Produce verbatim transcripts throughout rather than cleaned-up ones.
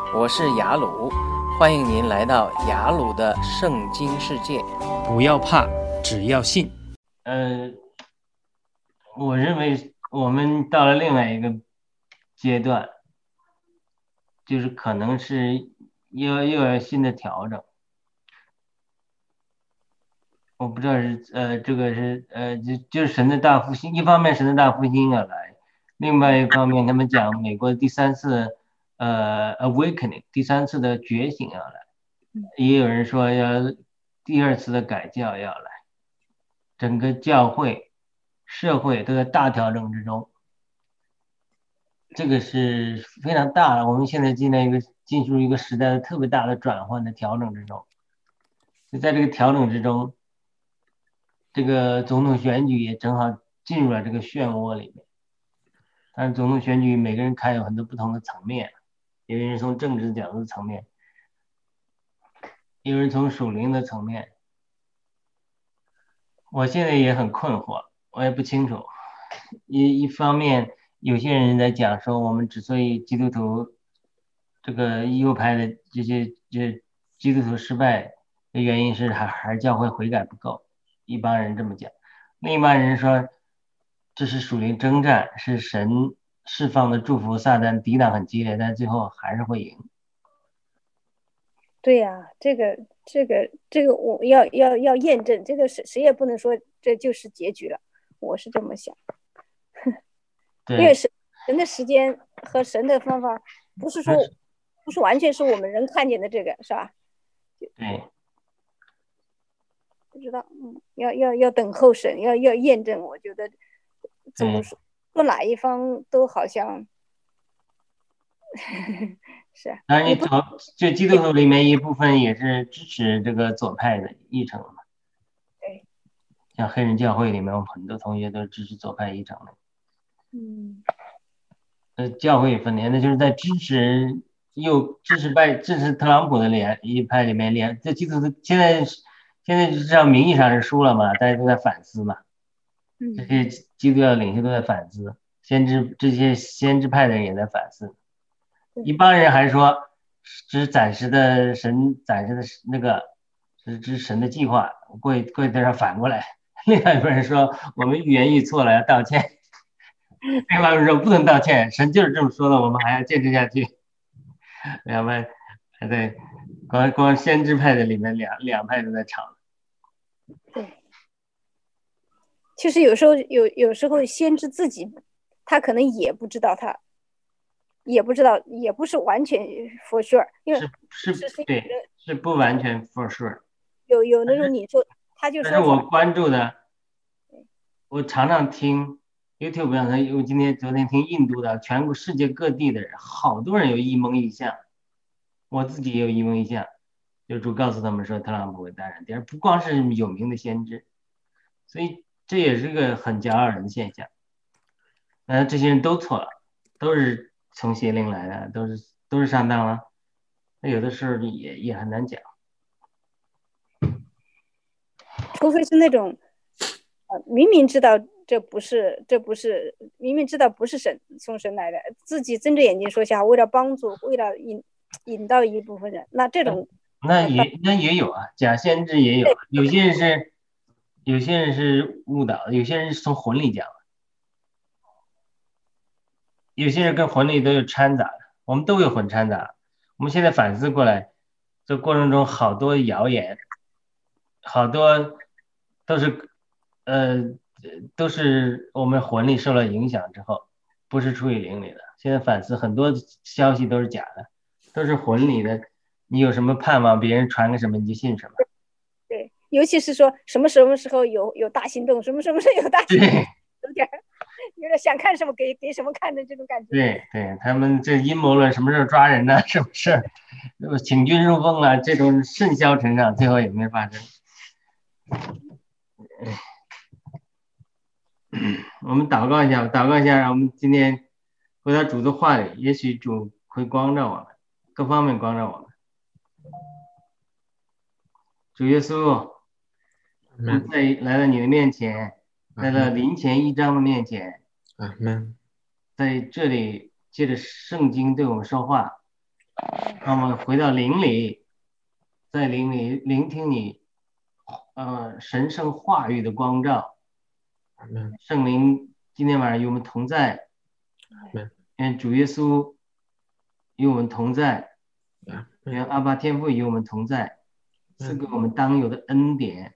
我是雅鲁，欢迎您来到雅鲁的圣经世界。 不要怕，只要信。 呃，我认为我们到了另外一个阶段，就是可能是又又要新的调整。我不知道是呃这个是呃就就是神的大复兴，一方面神的大复兴要来，另外一方面他们讲美国第三次呃 awakening 第三次的觉醒要来，也有人说要第二次的改教要来，整个教会社会都在大调整之中，这个是非常大的。我们现在进了一个进入一个时代的特别大的转换的调整之中，就在这个调整之中，这个总统选举也正好进入了这个漩涡里面。但是总统选举每个人看有很多不同的层面，有人从政治角度层面，有人从属灵的层面。我现在也很困惑，我也不清楚。一一方面，有些人在讲说，我们之所以基督徒这个右派的这些这基督徒失败的原因是还还是教会悔改不够，一帮人这么讲。另一帮人说，这是属灵征战，是神释放的祝福，撒旦抵挡很激烈，但最后还是会赢。 对呀、啊，这个这个这个我要要要验证，这个谁谁也不能说这就是结局了，我是这么想。因为神神的时间和神的方法不是说不是完全是我们人看见的这个，是吧？ 对， 不知道，嗯，要要要等候神，要要验证。我觉得怎么说，说哪一方都好像是。 当然，你投就基督徒里面一部分也是支持这个左派的议程嘛。 对。 像黑人教会里面，我们很多同学都支持左派议程的。 嗯。 呃，教会分裂，那就是在支持又支持拜支持特朗普的联一派里面联，这基督徒现在现在至少名义上是输了嘛，大家都在反思嘛。 嗯。 这些基督教领袖都在反思，先知这些先知派的人也在反思。一帮人还说这是暂时的神暂时的那个是这是神的计划，过过一段时间反过来，另外一拨人说我们预言预错了，要道歉。另外一拨人说不能道歉，神就是这么说的，我们还要坚持下去。两派还在光光先知派的里面两两派都在吵。 对，其实有时候有有时候先知自己他可能也不知道他。也不知道，也不是完全 for sure， 因为是是是对，是不完全 for sure。 有有那种你说，他就说。 但是我关注的，我常常听 YouTube 上，我今天昨天听印度的，全国世界各地的人，好多人有一蒙一象，我自己也有一蒙一象，就主告诉他们说特朗普会当选第二，不光是有名的先知，所以这也是个很骄傲人的现象。呃，这些人都错了，都是。从邪灵来的，都是都是上当了，那有的时候也也很难讲， 除非是那种，呃，明明知道这不是这不是，明明知道不是神从神来的，自己睁着眼睛说瞎，为了帮助，为了引引到一部分人，那这种那也那也有啊，假先知也有，有些人是有些人是误导的，有些人是从魂里讲的。有些人跟魂里都有掺杂的，我们都有混掺杂。我们现在反思过来，这过程中好多谣言，好多都是呃都是我们魂力受了影响之后，不是出于灵里的。现在反思很多消息都是假的，都是魂里的。你有什么盼望，别人传个什么你就信什么。 对，尤其是说什么什么时候有有大行动，什么什么时候有大行动，有点。有点想看什么给给什么看的这种感觉。 对对，他们这阴谋论什么时候抓人呢？什么事儿？请君入瓮啊，这种甚嚣尘上，最后也没发生。我们祷告一下，祷告一下，让我们今天回到主的话里，也许主会光照我们，各方面光照我们。主耶稣，我们在来到你的面前，来到林前一章的面前。 阿门。 在这里借着圣经对我们说话， 让我们回到灵里，在灵里聆听你呃神圣话语的光照。圣灵今天晚上与我们同在，愿主耶稣与我们同在，愿阿爸天父与我们同在，赐给我们当有的恩典。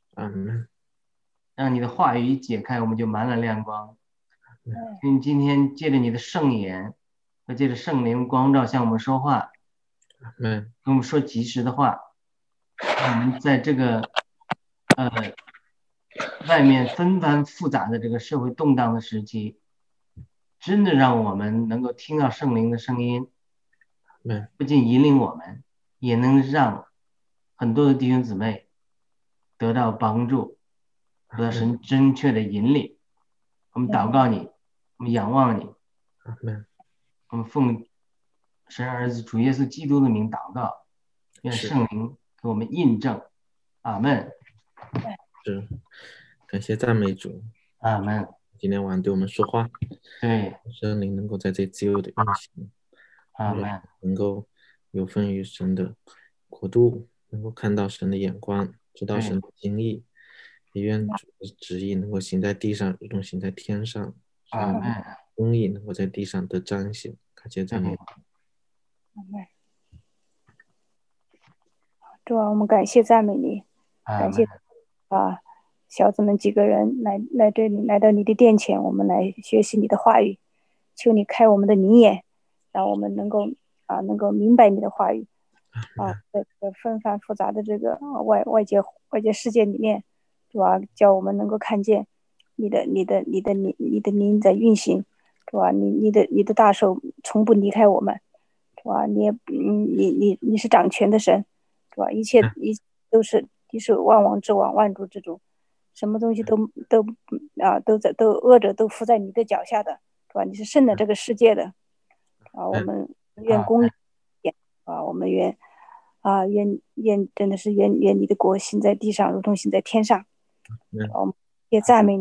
让你的话语一解开，我们就满了亮光。因为今天借着你的圣言和借着圣灵光照向我们说话，跟我们说及时的话，让我们在这个呃外面纷繁复杂的这个社会动荡的时期，真的让我们能够听到圣灵的声音，不仅引领我们，也能让很多的弟兄姊妹得到帮助，得到神正确的引领。我们祷告你，我们仰望你，我们奉神儿子主耶稣基督的名祷告，愿圣灵给我们印证。阿们。 是，感谢赞美主。 阿们。 今天晚上对我们说话， 对， 圣灵能够在这自由的运行， 阿们， 能够有分于神的国度，能够看到神的眼光，知道神的心意，也愿主的旨意能够行在地上，如同行在天上。 阿们， 公义能够在地上得彰显。感谢赞美。 阿们。主啊，我们感谢赞美你，感谢啊，小子们几个人来来这里，来到你的殿前，我们来学习你的话语，求你开我们的灵眼，让我们能够啊能够明白你的话语啊，在这个纷繁复杂的这个外外界外界世界里面，主啊，叫我们能够看见你的你的你的你你的灵在运行，主啊，你你的你的大手从不离开我们，主啊，你也你你你是掌权的神，主啊，一切一切都是你是万王之王，万主之主，什么东西都都啊都在都恶者都伏在你的脚下的，是吧？你是胜了这个世界的啊！我们愿公义啊，我们愿啊愿愿真的是愿愿你的国行在地上，如同行在天上。我们也赞美你。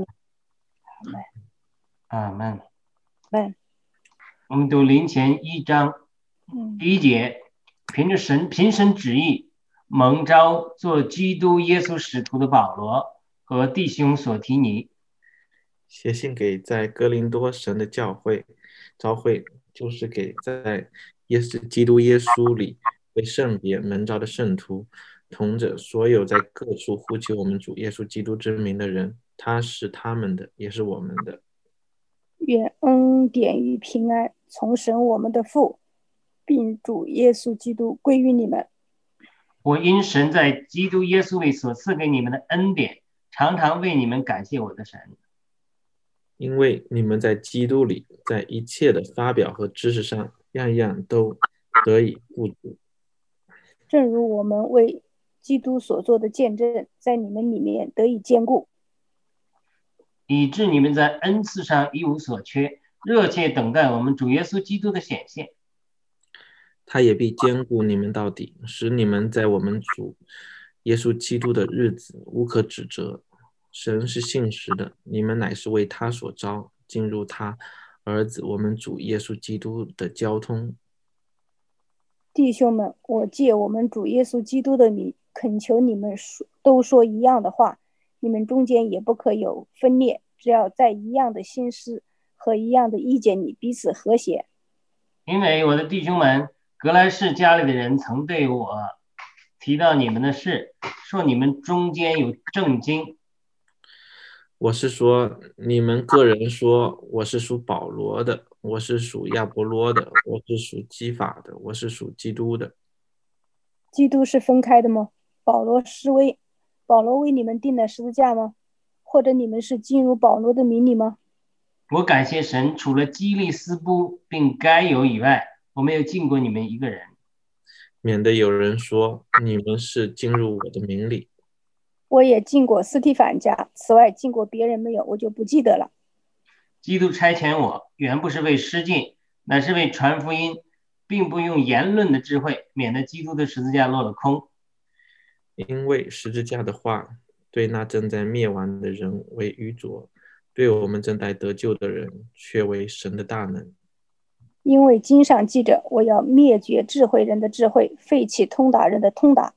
阿门。 阿门。 我们读林前一章第一节，凭着神凭神旨意蒙召做基督耶稣使徒的保罗和弟兄所提尼， 写信给在哥林多神的教会召会，就是给在耶稣基督耶稣里被圣别蒙召的圣徒，同着所有在各处呼求我们主耶稣基督之名的人，他是他们的，也是我们的。 愿恩典与平安从神我们的父并主耶稣基督归于你们。 我因神在基督耶稣里所赐给你们的恩典，常常为你们感谢我的神， 因为你们在基督里，在一切的发表和知识上，样样都得以富足。 正如我们为基督所做的见证，在你们里面得以坚固， 以致你们在恩赐上一无所缺，热切等待我们主耶稣基督的显现。 他也必坚固你们到底，使你们在我们主耶稣基督的日子无可指责。神是信实的，你们乃是为他所召，进入他儿子我们主耶稣基督的交通。 弟兄们，我借我们主耶稣基督的名，恳求你们说都说一样的话，你们中间也不可有分裂，只要在一样的心思和一样的意见里彼此和谐。 因为我的弟兄们，格莱士家里的人曾对我提到你们的事，说你们中间有正经。 我是说，你们个人说我是属保罗的，我是属亚波罗的，我是属基法的，我是属基督的。 基督是分开的吗？保罗是为保罗为你们钉了十字架吗？或者你们是进入保罗的名里吗？ 我感谢神，除了基利斯布并该有以外，我没有进过你们一个人， 免得有人说你们是进入我的名里。 我也进过斯提反家，此外进过别人没有，我就不记得了。 基督差遣我，原不是为施浸，乃是为传福音，并不用言论的智慧，免得基督的十字架落了空。 因为十字架的话，对那正在灭亡的人为愚拙，对我们正在得救的人却为神的大能。 因为经上记着，我要灭绝智慧人的智慧，废弃通达人的通达。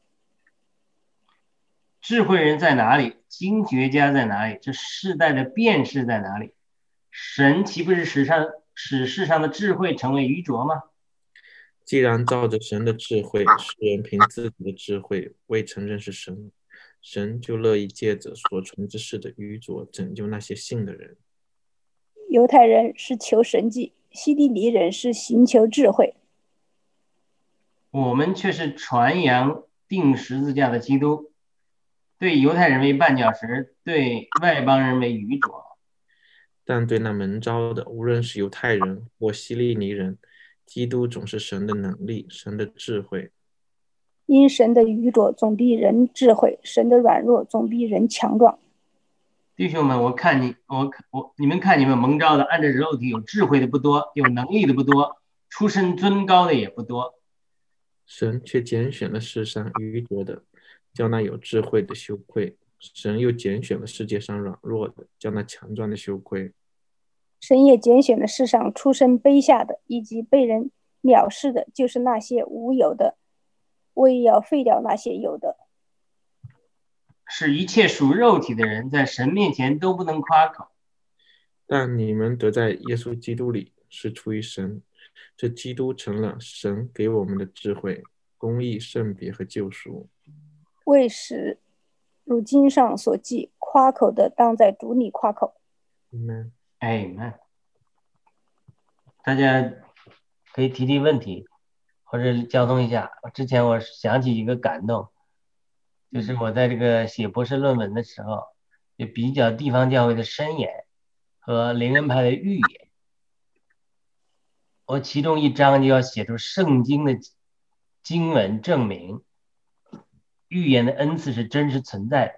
智慧人在哪里？经学家在哪里？这世代的辨识在哪里？神岂不是使上使世上的智慧成为愚拙吗？ 既然照着神的智慧，世人凭自己的智慧未承认是神，神就乐意借着所传之事的愚拙拯救那些信的人。 犹太人是求神迹，希利尼人是寻求智慧。 我们却是传扬钉十字架的基督，对犹太人为绊脚石，对外邦人为愚拙。 但对那蒙召的，无论是犹太人或希利尼人，基督总是神的能力，神的智慧。 因神的愚拙总比人智慧，神的软弱总比人强壮。 弟兄们，我看你，我我你们看你们蒙召的，按着肉体有智慧的不多，有能力的不多，出身尊高的也不多。 神却拣选了世上愚拙的，叫那有智慧的羞愧；神又拣选了世界上软弱的，叫那强壮的羞愧。 神也拣选了世上出身卑下的，以及被人藐视的，就是那些无有的，为要废掉那些有的， 使一切属肉体的人在神面前都不能夸口。 但你们得在耶稣基督里是出于神，这基督成了神给我们的智慧、公义、圣别和救赎。 为使如经上所记，夸口的当在主里夸口。 Amen。 哎，那大家可以提提问题，或者交通一下。之前我想起一个感动，就是我在这个写博士论文的时候，也比较地方教会的申言和灵恩派的预言。我其中一章就要写出圣经的经文证明预言的恩赐是真实存在的。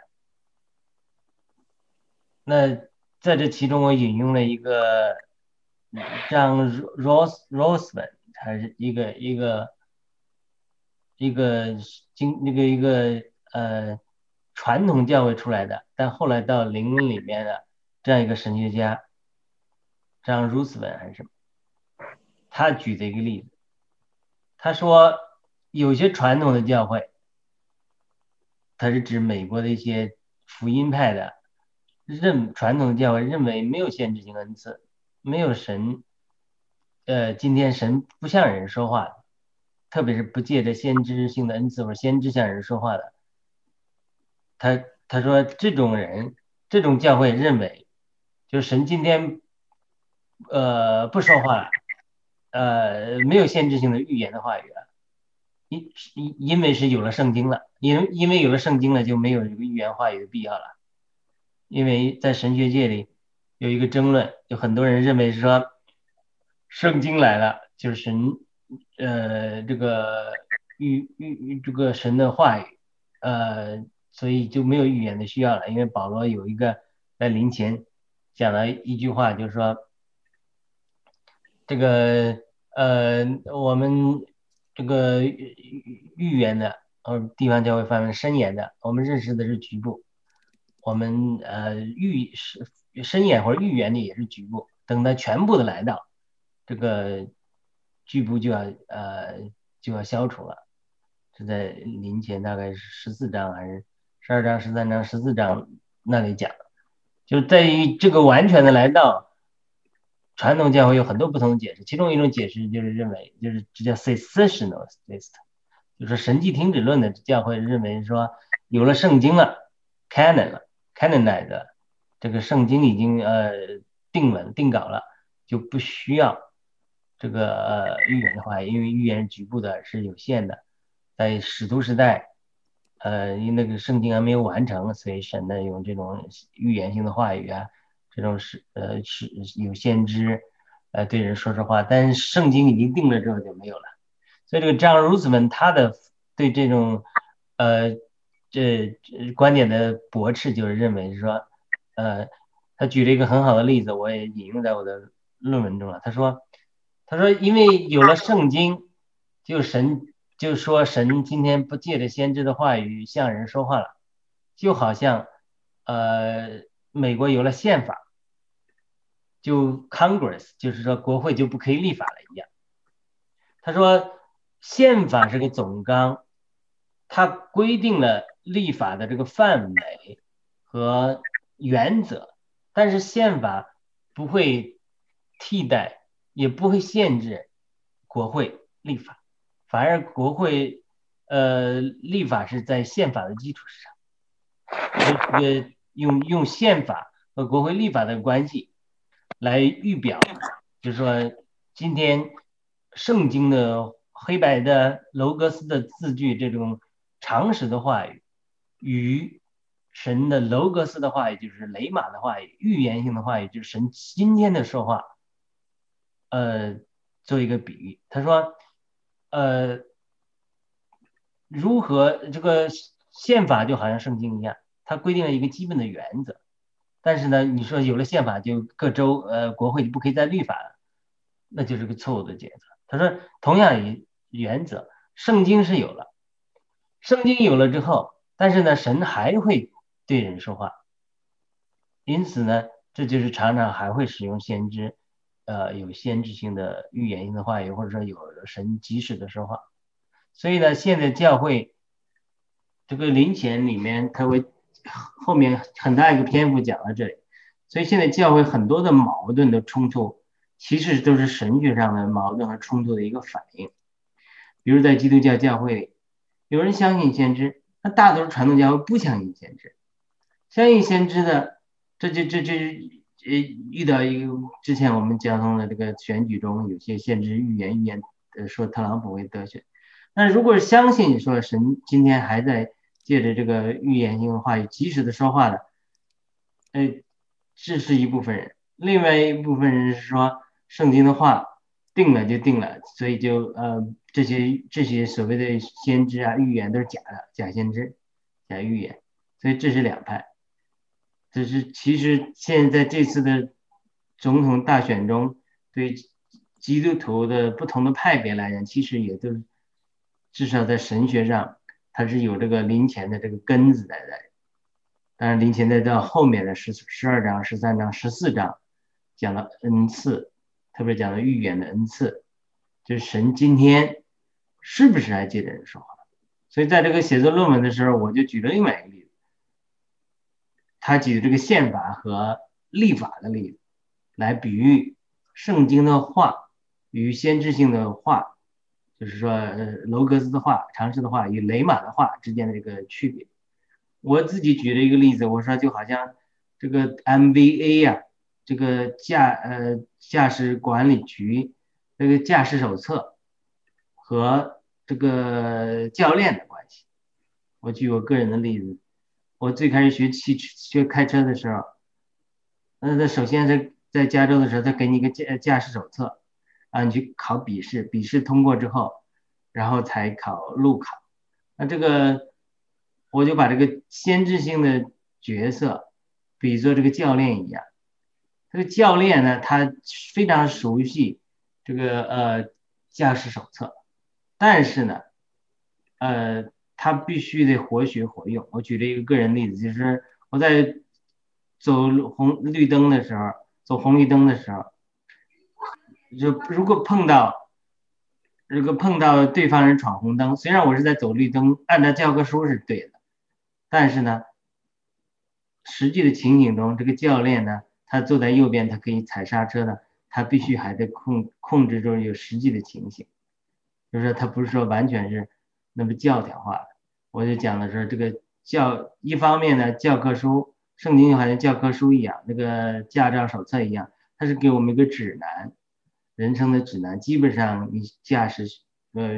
那在这其中我引用了一个张 Rose Roseman， 还是一个一个一个经那个一个呃传统教会出来的，但后来到灵恩里面的这样一个神学家张 Roseman 还是什么，他举的一个例子，他说有些传统的教会，他是指美国的一些福音派的。认传统的教会认为没有先知性恩赐，没有神，呃，今天神不向人说话的，特别是不借着先知性的恩赐或者先知向人说话的。他他说这种人，这种教会认为，就是神今天，呃，不说话了，呃，没有先知性的预言的话语了，因因为是有了圣经了，因因为有了圣经了，就没有这个预言话语的必要了。因为在神学界里有一个争论，有很多人认为是说圣经来了就是神呃这个预预这个神的话语，呃所以就没有预言的需要了。因为保罗有一个在临前讲了一句话，就是说这个呃我们这个预言的呃地方教会范围申言的，我们认识的是局部。我们呃预申言或者预言的也是局部，等到全部的来到，这个局部就要呃就要消除了。是在临前大概是十四章还是十二章、十三章、十四章那里讲，就在于这个完全的来到，传统教会有很多不同的解释，其中一种解释就是认为就是这叫 cessationalist， 就是神迹停止论的教会认为说有了圣经了 canon 了Canonized 的这个圣经已经呃定稳定稿了，就不需要这个呃预言的话，因为预言局部的是有限的，在使徒时代，呃，因为那个圣经还没有完成，所以神呢用这种预言性的话语啊，这种是呃是有先知呃对人说说话，但是圣经已经定了之后就没有了。所以这个John Roseman他的对这种呃。这观点的驳斥就是认为是说，呃，他举了一个很好的例子，我也引用在我的论文中了。他说，他说因为有了圣经，就神就说神今天不借着先知的话语向人说话了，就好像呃美国有了宪法，就 Congress 就是说国会就不可以立法了一样。 他说宪法是个总纲，它规定了立法的这个范围和原则，但是宪法不会替代，也不会限制国会立法，反而国会呃立法是在宪法的基础上，这个用用宪法和国会立法的关系来预表，就是说今天圣经的黑白的楼格斯的字句这种常识的话语与神的楼格斯的话语，就是雷马的话语，预言性的话语，就是神今天的说话，呃，做一个比喻。他说，呃，如何这个宪法就好像圣经一样，它规定了一个基本的原则，但是呢，你说有了宪法就各州呃国会就不可以再律法了，那就是个错误的解释。他说，同样一原则，圣经是有了，圣经有了之后，但是呢，神还会对人说话，因此呢，这就是常常还会使用先知，呃，有先知性的预言性的话语，或者说有神及时的说话。所以呢，现在教会这个灵前里面，它会后面很大一个篇幅讲到这里，所以现在教会很多的矛盾的冲突，其实都是神学上的矛盾和冲突的一个反应。比如在基督教教会里，有人相信先知，那大多数传统教会不相信先知。相信先知的，这就这这呃遇到一个之前我们交通的这个选举中，有些先知预言预言呃说特朗普会得选。那如果相信说神今天还在借着这个预言性的话语及时的说话的，呃，这是一部分人。另外一部分人是说圣经的话定了就定了，所以就呃这些这些所谓的先知啊预言都是假的，假先知假预言，所以这是两派。这是其实现在这次的总统大选中，对基督徒的不同的派别来讲，其实也都至少在神学上它是有这个灵前的这个根子在的。当然灵前的到后面的十十二章十三章十四章讲到恩赐，特别讲到预言的恩赐，就是神今天是不是还借着人说话。所以在这个写作论文的时候，我就举了另外一个例子，他举的这个宪法和立法的例子来比喻圣经的话与先知性的话，就是说呃楼格斯的话常识的话与雷马的话之间的这个区别。我自己举了一个例子，我说就好像这个 M V A 呀、啊，这个驾呃驾驶管理局这个驾驶手册和这个教练的关系。我举我个人的例子，我最开始学汽学开车的时候，那首先是在加州的时候，他给你一个驾驾驶手册，啊，你去考笔试，笔试通过之后，然后才考路考。那这个我就把这个先知性的角色比作这个教练一样。这个教练呢，他非常熟悉这个呃驾驶手册，但是呢，呃。他必须得活学活用。我举了一个个人例子，就是我在走红绿灯的时候，走红绿灯的时候，就如果碰到如果碰到对方人闯红灯，虽然我是在走绿灯，按照教科书是对的，但是呢，实际的情景中，这个教练呢，他坐在右边，他可以踩刹车的，他必须还得控控制住有实际的情形，就是说他不是说完全是那么教条化的。我就讲的是这个教，一方面呢，教科书，圣经就好像教科书一样，那个驾照手册一样，它是给我们一个指南，人生的指南。基本上你驾驶呃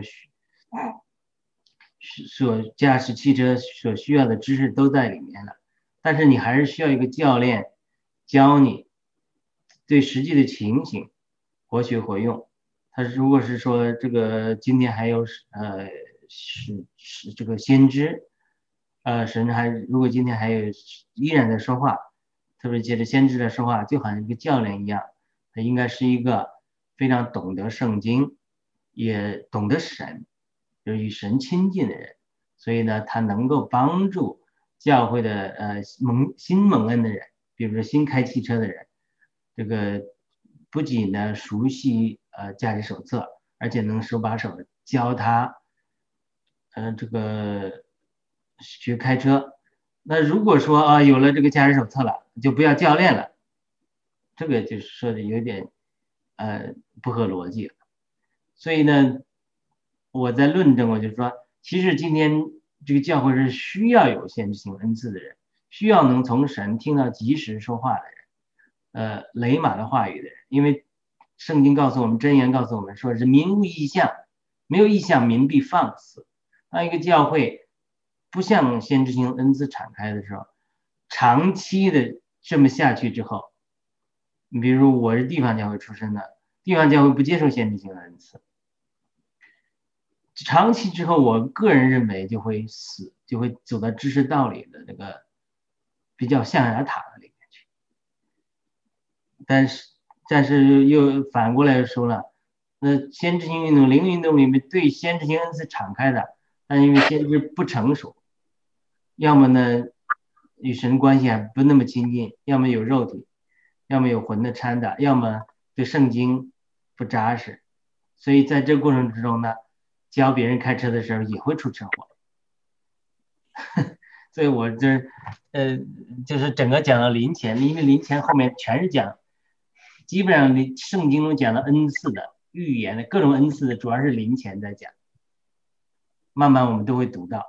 所驾驶汽车所需要的知识都在里面了，但是你还是需要一个教练教你对实际的情形活学活用。他如果是说这个今天还有呃。是是这个先知，呃，甚至还如果今天还有依然在说话，特别接着先知的说话，就好像一个教练一样，他应该是一个非常懂得圣经，也懂得神，就是与神亲近的人，所以呢，他能够帮助教会的呃蒙新蒙恩的人，比如说新开汽车的人，这个不仅呢熟悉呃驾驶手册， 而且能手把手的教他，呃，这个学开车。那如果说啊有了这个驾驶手册了，就不要教练了，这个就是说的有点呃不合逻辑了。所以呢，我在论证我就说，其实今天这个教会是需要有先知性恩赐的人，需要能从神听到及时说话的人，呃，雷马的话语的人，因为圣经告诉我们，箴言告诉我们说是民无异象，没有异象，民必放肆。当一个教会不向先知性恩赐敞开的时候，长期的这么下去之后，你比如我是地方教会出身的，地方教会不接受先知性的恩赐，长期之后，我个人认为就会死，就会走到知识道理的这个比较象牙塔的里面去。但是，但是又反过来说了，那先知性运动、灵运动里面对先知性恩赐敞开的，但因为先知不成熟，要么呢与神关系还不那么亲近，要么有肉体，要么有魂的掺杂，要么对圣经不扎实，所以在这个过程之中呢，教别人开车的时候也会出车祸。所以我这呃就是整个讲到临前，因为临前后面全是讲，基本上圣经中讲的恩赐的、预言的各种恩赐的，主要是临前在讲，慢慢我们都会读到。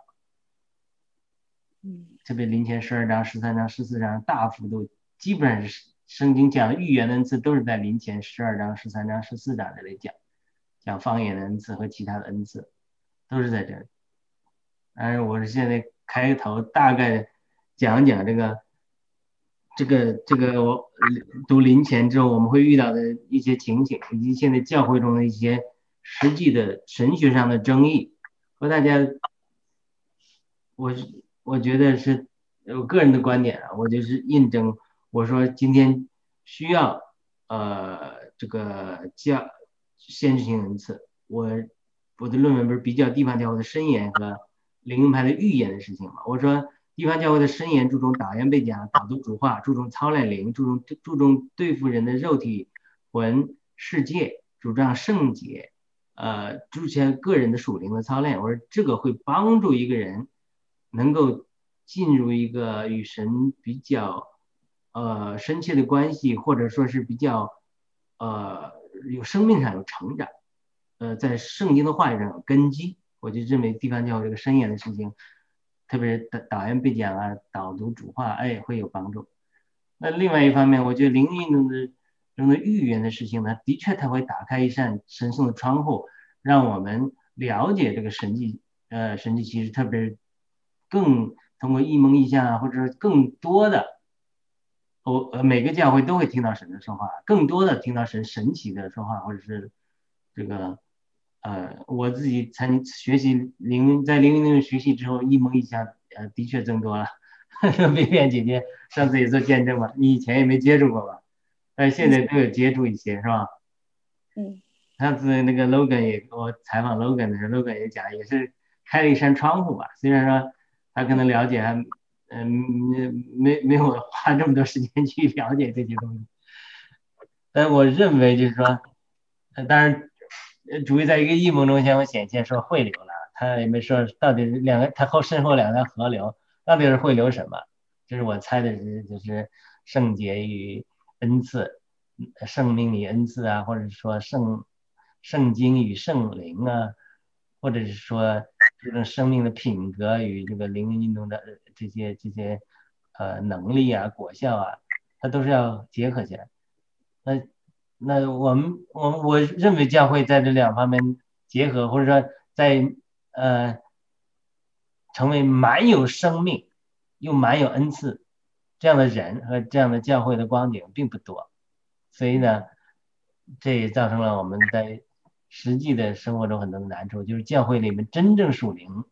嗯， 特别临前十二章、十三章、十四章，大幅度基本上是圣经讲的预言的恩赐都是在临前十二章、十三章、十四章这里讲，讲方言的恩赐和其他的恩赐都是在这里。但是我是现在开头大概讲讲这个这个这个我读临前之后我们会遇到的一些情形，以及现在教会中的一些实际的神学上的争议，和大家我我觉得是我个人的观点啊，我就是印证我说今天需要呃这个教先知性恩赐，我我的论文不是比较地方教会的申言和灵恩派的预言的事情嘛？我说地方教会的申言注重导言背讲、导读主话，注重操练灵，注重注重对付人的肉体、魂、世界，主张圣洁，呃，注重个人的属灵的操练。我说这个会帮助一个人能够进入一个与神比较呃深切的关系，或者说是比较呃有生命上有成长，呃，在圣经的话语上有根基。我就认为地方教会这个申言的事情，特别是导导言背讲啊、导读主话，哎，会有帮助。那另外一方面，我觉得灵运动的中的预言的事情呢，的确它会打开一扇神圣的窗户，让我们了解这个神迹，呃，神迹奇事，特别是更通过异梦异象啊，或者是更多的，我呃每个教会都会听到神的说话，更多的听到神神奇的说话，或者是这个。呃，我自己参学习灵在灵运动学习之后，一梦一象，呃，的确增多了。薇薇姐姐上次也做见证嘛，你以前也没接触过吧？但是现在都有接触一些，是吧？ 嗯。 上次那个 Logan 也我采访 Logan 的时候 ，Logan 也讲，也是开了一扇窗户吧。虽然说他可能了解还，嗯，没没有花这么多时间去了解这些东西，但我认为就是说，呃，当然。主要在一个异梦中向我显现说汇流了，他也没说到底是两个，他后身后两条河流到底是汇流什么？这是我猜的是就是圣洁与恩赐，圣命与恩赐啊，或者是说圣圣经与圣灵啊，或者是说这种生命的品格与这个灵运动的这些这些呃能力啊果效啊，它都是要结合起来。那那我们我们我认为教会在这两方面结合，或者说在呃成为满有生命又满有恩赐这样的人和这样的教会的光景并不多，所以呢，这也造成了我们在实际的生活中很多的难处，就是教会里面真正属灵、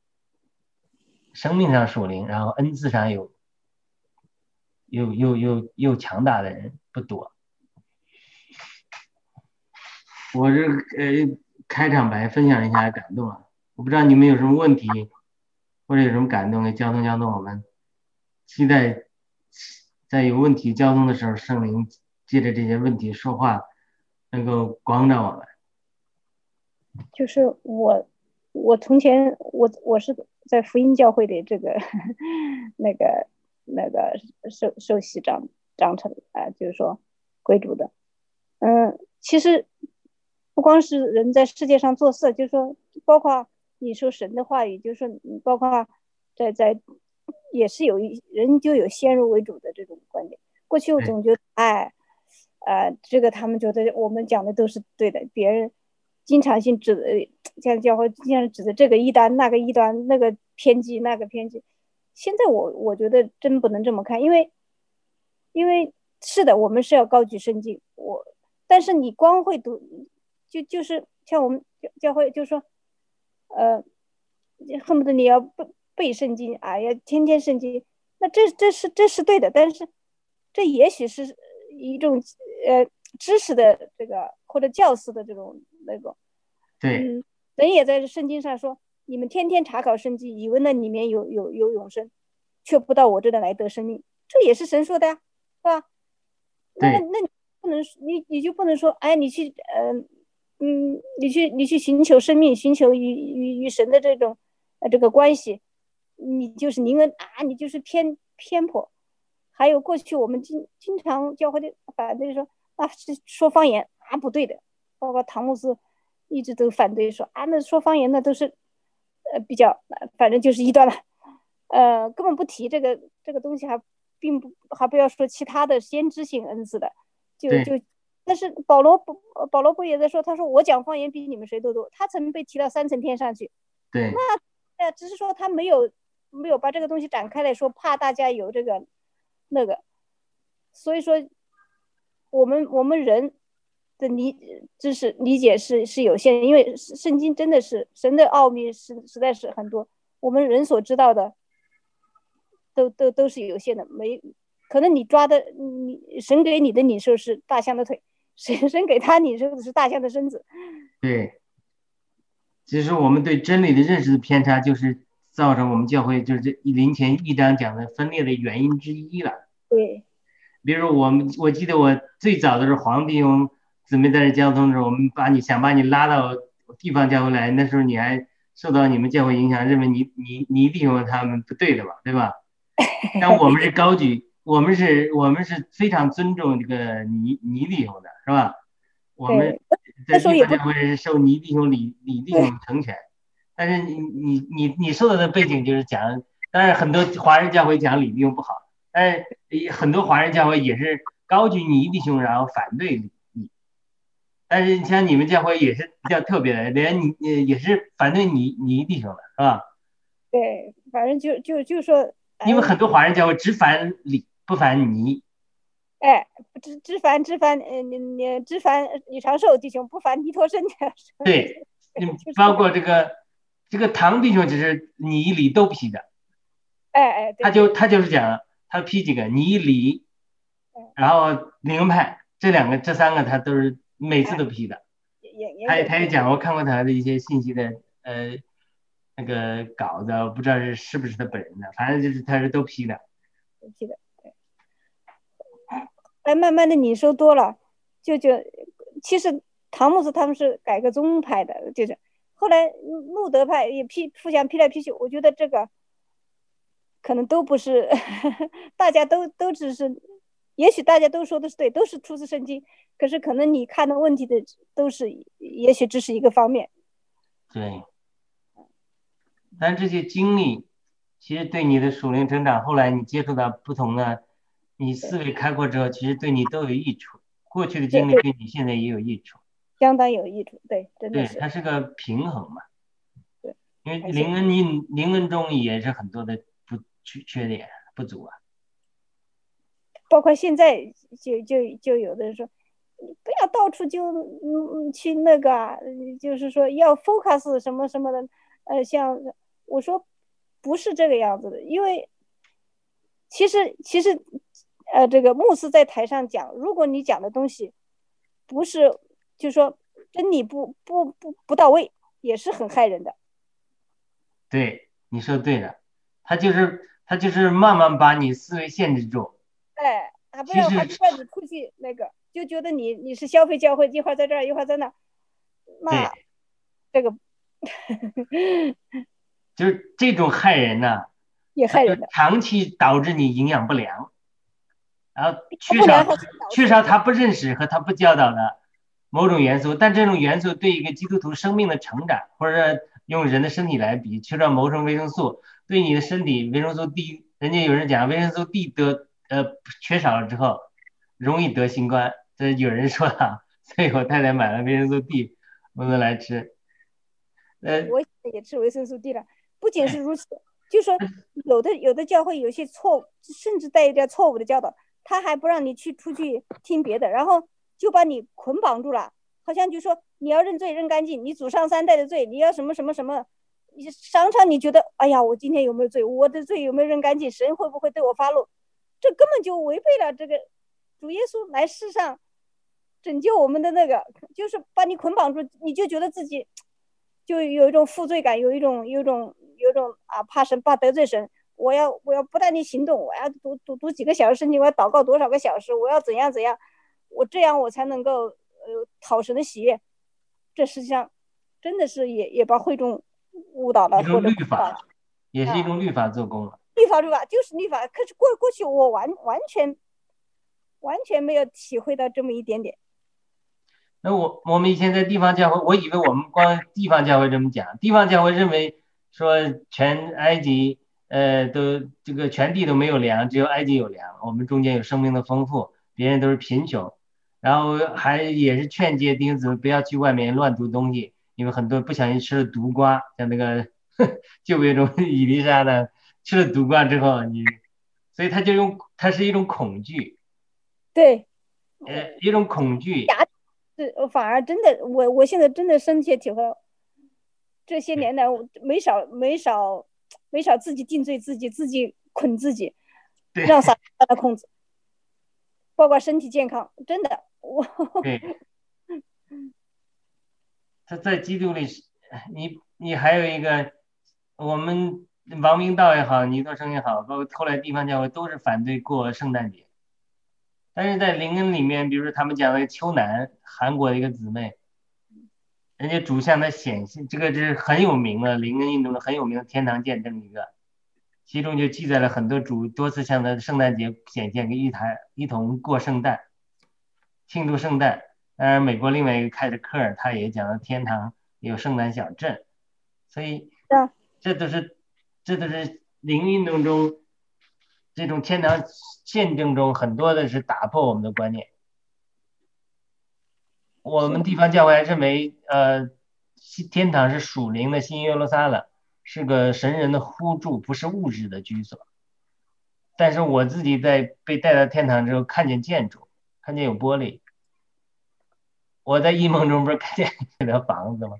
生命上属灵，然后恩赐上有又又又又强大的人不多。我这呃开场白分享一下感动了，我不知道你们有什么问题或者有什么感动，交通交通我们期待在有问题交通的时候，圣灵借着这些问题说话，能够光照我们。 就是我，我从前我我是在福音教会的这个那个那个受受洗长长成啊、呃，就是说归主的。嗯，其实不光是人在世界上做事，就是说包括你说神的话语，就是说包括在在也是有一人就有先入为主的这种观点。过去我总觉得，哎，呃，这个他们觉得我们讲的都是对的，别人经常性指的，像教会经常指的这个异端那个异端，那个偏激那个偏激。现在我我觉得真不能这么看，因为因为是的，我们是要高举圣经，我但是你光会读，就就是像我们教会就是说，呃，恨不得你要背背圣经，哎呀，天天圣经，那这这是这是对的，但是这也许是一种呃知识的这个或者教师的这种那种， 对， 嗯，人也在圣经上说，你们天天查考圣经，以为那里面有有有永生，却不到我这里来得生命，这也是神说的呀，是吧？那那那你不能你你就不能说，哎，你去呃嗯，你去你去寻求生命，寻求与与与神的这种呃这个关系，你就是宁愿啊，你就是偏偏颇。还有过去我们经经常教会的反对说啊，是说方言啊不对的，包括唐牧师一直都反对说啊，那说方言的都是呃比较反正就是异端了，呃根本不提这个这个东西，还并不还不要说其他的先知性恩赐的，就就但是保罗不保罗不也在说，他说我讲方言比你们谁都多，他曾被提到三层天上去， 对， 那呃只是说他没有没有把这个东西展开来说，怕大家有这个。那个，所以说，我们我们人的理知识理解是是有限的，因为圣经真的是神的奥秘实实在是很多，我们人所知道的都都都是有限的，没可能你抓的你神给你的领受是大象的腿，神神给他领受的是大象的身子。 对，其实我们对真理的认识的偏差，就是造成我们教会就是这林前一章讲的分裂的原因之一了。 对， 比如我们，我记得我最早的时候，黄弟兄姊妹在这交通的时候，我们把你想把你拉到地方教会来，那时候你还受到你们教会影响，认为你你你弟兄他们不对的嘛，对吧？但我们是高举，我们是我们是非常尊重这个你你弟兄的，是吧？我们在地方教会是受你弟兄李李弟兄成全，但是你你你你受到的背景就是讲，当然很多华人教会讲李弟兄不好。但是很多华人教会也是高举你弟兄，然后反对你。但是像你们教会也是比较特别的，连你也是反对你你弟兄的，是吧？ 对，反正就就就说， 因为很多华人教会只反李不反你。 哎，只只反只反呃你你只反李长寿弟兄，不反尼托生。 对，包括这个这个唐弟兄，只是你李都批的。 哎哎， 他就他就是讲。他批几个你李，然后灵派这两个这三个他都是每次都批的。他他也讲，我看过他的一些信息的呃那个稿子，我不知道是是不是他本人的，反正就是他是都批的。 批的，对。哎，慢慢的你收多了，就就其实唐牧师他们是改革宗派的，就是后来路德派也批互相批来批去，我觉得这个。可能都不是，大家都都只是，也许大家都说的是对，都是出自圣经，可是可能你看的问题的都是，也许只是一个方面。 对，但这些经历，其实对你的属灵成长，后来你接触到不同的，你思维开阔之后，其实对你都有益处。过去的经历对你现在也有益处， 相当有益处。对，真的是。 对，它是个平衡嘛。 对， 因为灵恩灵灵恩中也是很多的。缺缺点不足啊， 包括现在就就就有的人说，不要到处就嗯去那个、啊，就是说要 focus 什么什么的，呃，像我说不是这个样子的，因为其实其实呃这个牧师在台上讲，如果你讲的东西不是，就是说真理不不不不到位，也是很害人的。 对，你说对了，他就是。他就是慢慢把你思维限制住， 哎，还不要还不要你出去那个，就觉得你你是消费教会，一会儿在这儿，一会儿在那，那这个就是这种害人呐、啊， 也害人的， 长期导致你营养不良，然后缺少缺少他不认识和他不教导的某种元素，但这种元素对一个基督徒生命的成长，或者用人的身体来比，缺少某种维生素，对你的身体维生素 D， 人家有人讲维生素 D 得呃缺少了之后容易得新冠，这有人说的，所以我太太买了维生素 D， 我们来吃。呃， 我也吃维生素 D 了。不仅是如此，就说有的有的教会有些错误，甚至带一点错误的教导，他还不让你去出去听别的，然后就把你捆绑住了，好像就说你要认罪认干净，你祖上三代的罪，你要什么什么什么，你常常你觉得哎呀，我今天有没有罪，我的罪有没有认干净，神会不会对我发怒？这根本就违背了这个主耶稣来世上拯救我们的那个，就是把你捆绑住，你就觉得自己就有一种负罪感，有一种有一种有一种啊怕神怕得罪神，我要我要不但你行动，我要读读读几个小时圣经，我要祷告多少个小时，我要怎样怎样，我这样我才能够呃讨神的喜悦。这实际上真的是也也把会众误导了，或者律法也是一种律法做工了。 律法律法就是律法，可是过过去我完完全完全没有体会到这么一点点。 那我我们以前在地方教会，我以为我们光地方教会这么讲，地方教会认为说全埃及呃都这个全地都没有粮，只有埃及有粮，我们中间有生命的丰富，别人都是贫穷，然后还也是劝诫弟兄姊妹不要去外面乱读东西，因为很多不小心吃了毒瓜，像那个旧约中以利沙呢吃了毒瓜之后，你所以他就用它是一种恐惧， 对， 呃一种恐惧。 是反而真的，我我现在真的深切体会，这些年来我没少没少没少自己定罪自己，自己捆自己，让撒旦来控制，包括身体健康，真的我。 对，他在基督里，你你还有一个，我们王明道也好，尼多生也好，包括后来地方教会都是反对过圣诞节。但是在灵恩里面，比如说他们讲的秋楠，韩国的一个姊妹，人家主向的显现，这个是很有名的灵恩运动的很有名的天堂见证一个，其中就记载了很多主多次向他圣诞节显现，跟一台一同过圣诞，庆祝圣诞。当然，美国另外一个开的课，他也讲了天堂有圣诞小镇，所以这都是这都是灵恩运动中。这种天堂见证中很多的是打破我们的观念。我们地方教会还认为，呃，天堂是属灵的新耶路撒冷，是个神人的呼住，不是物质的居所。但是我自己在被带到天堂之后，看见建筑，看见有玻璃。我在异梦中不是看见那个房子吗？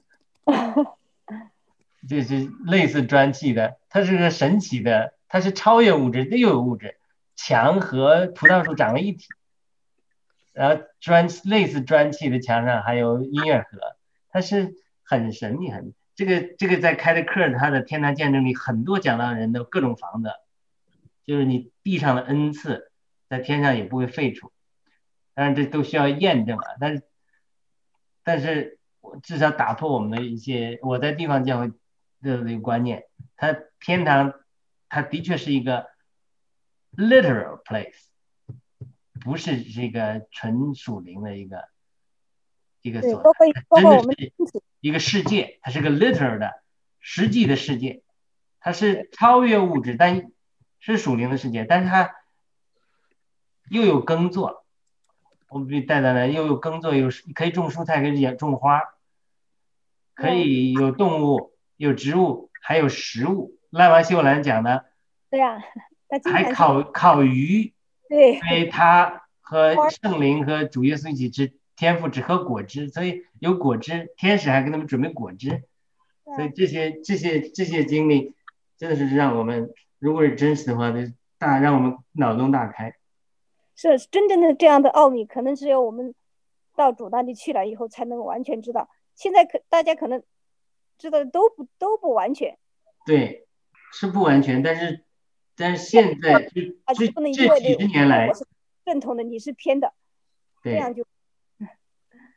就是类似砖砌的，它是个神奇的。它是超越物质，又有物质，墙和葡萄树长了一体，然后砖类似砖砌的墙上还有音乐盒，它是很神秘很这个这个在开的课，它的天堂见证里很多讲道人的各种房子，就是你地上的恩赐在天上也不会废除，当然这都需要验证啊，但是但是至少打破我们的一些我在地方教会的这个观念，它天堂。它的确是一个 literal place， 不是这个纯属灵的一个一个所在，真的是一个世界，它是个 literal 的实际的世界，它是超越物质，但是属灵的世界，但是它又有耕作，我们带来了又有耕作，有可以种蔬菜，可以种花，可以有动物，有植物，还有食物。赖王秀兰讲的， 对呀、啊， 还烤烤鱼， 对， 因为他和圣灵和主耶稣一起吃，天父只喝果汁，所以有果汁，天使还给他们准备果汁，所以这些这些这些经历，真的是让我们，如果是真实的话，就大让我们脑洞大开。 是真正的这样的奥秘，可能只有我们到主那里去了以后才能完全知道。现在可大家可能知道的都不都不完全。 对。是不完全，但是但是现在这这几十年来， 认同的你是偏的， 对， 这样就。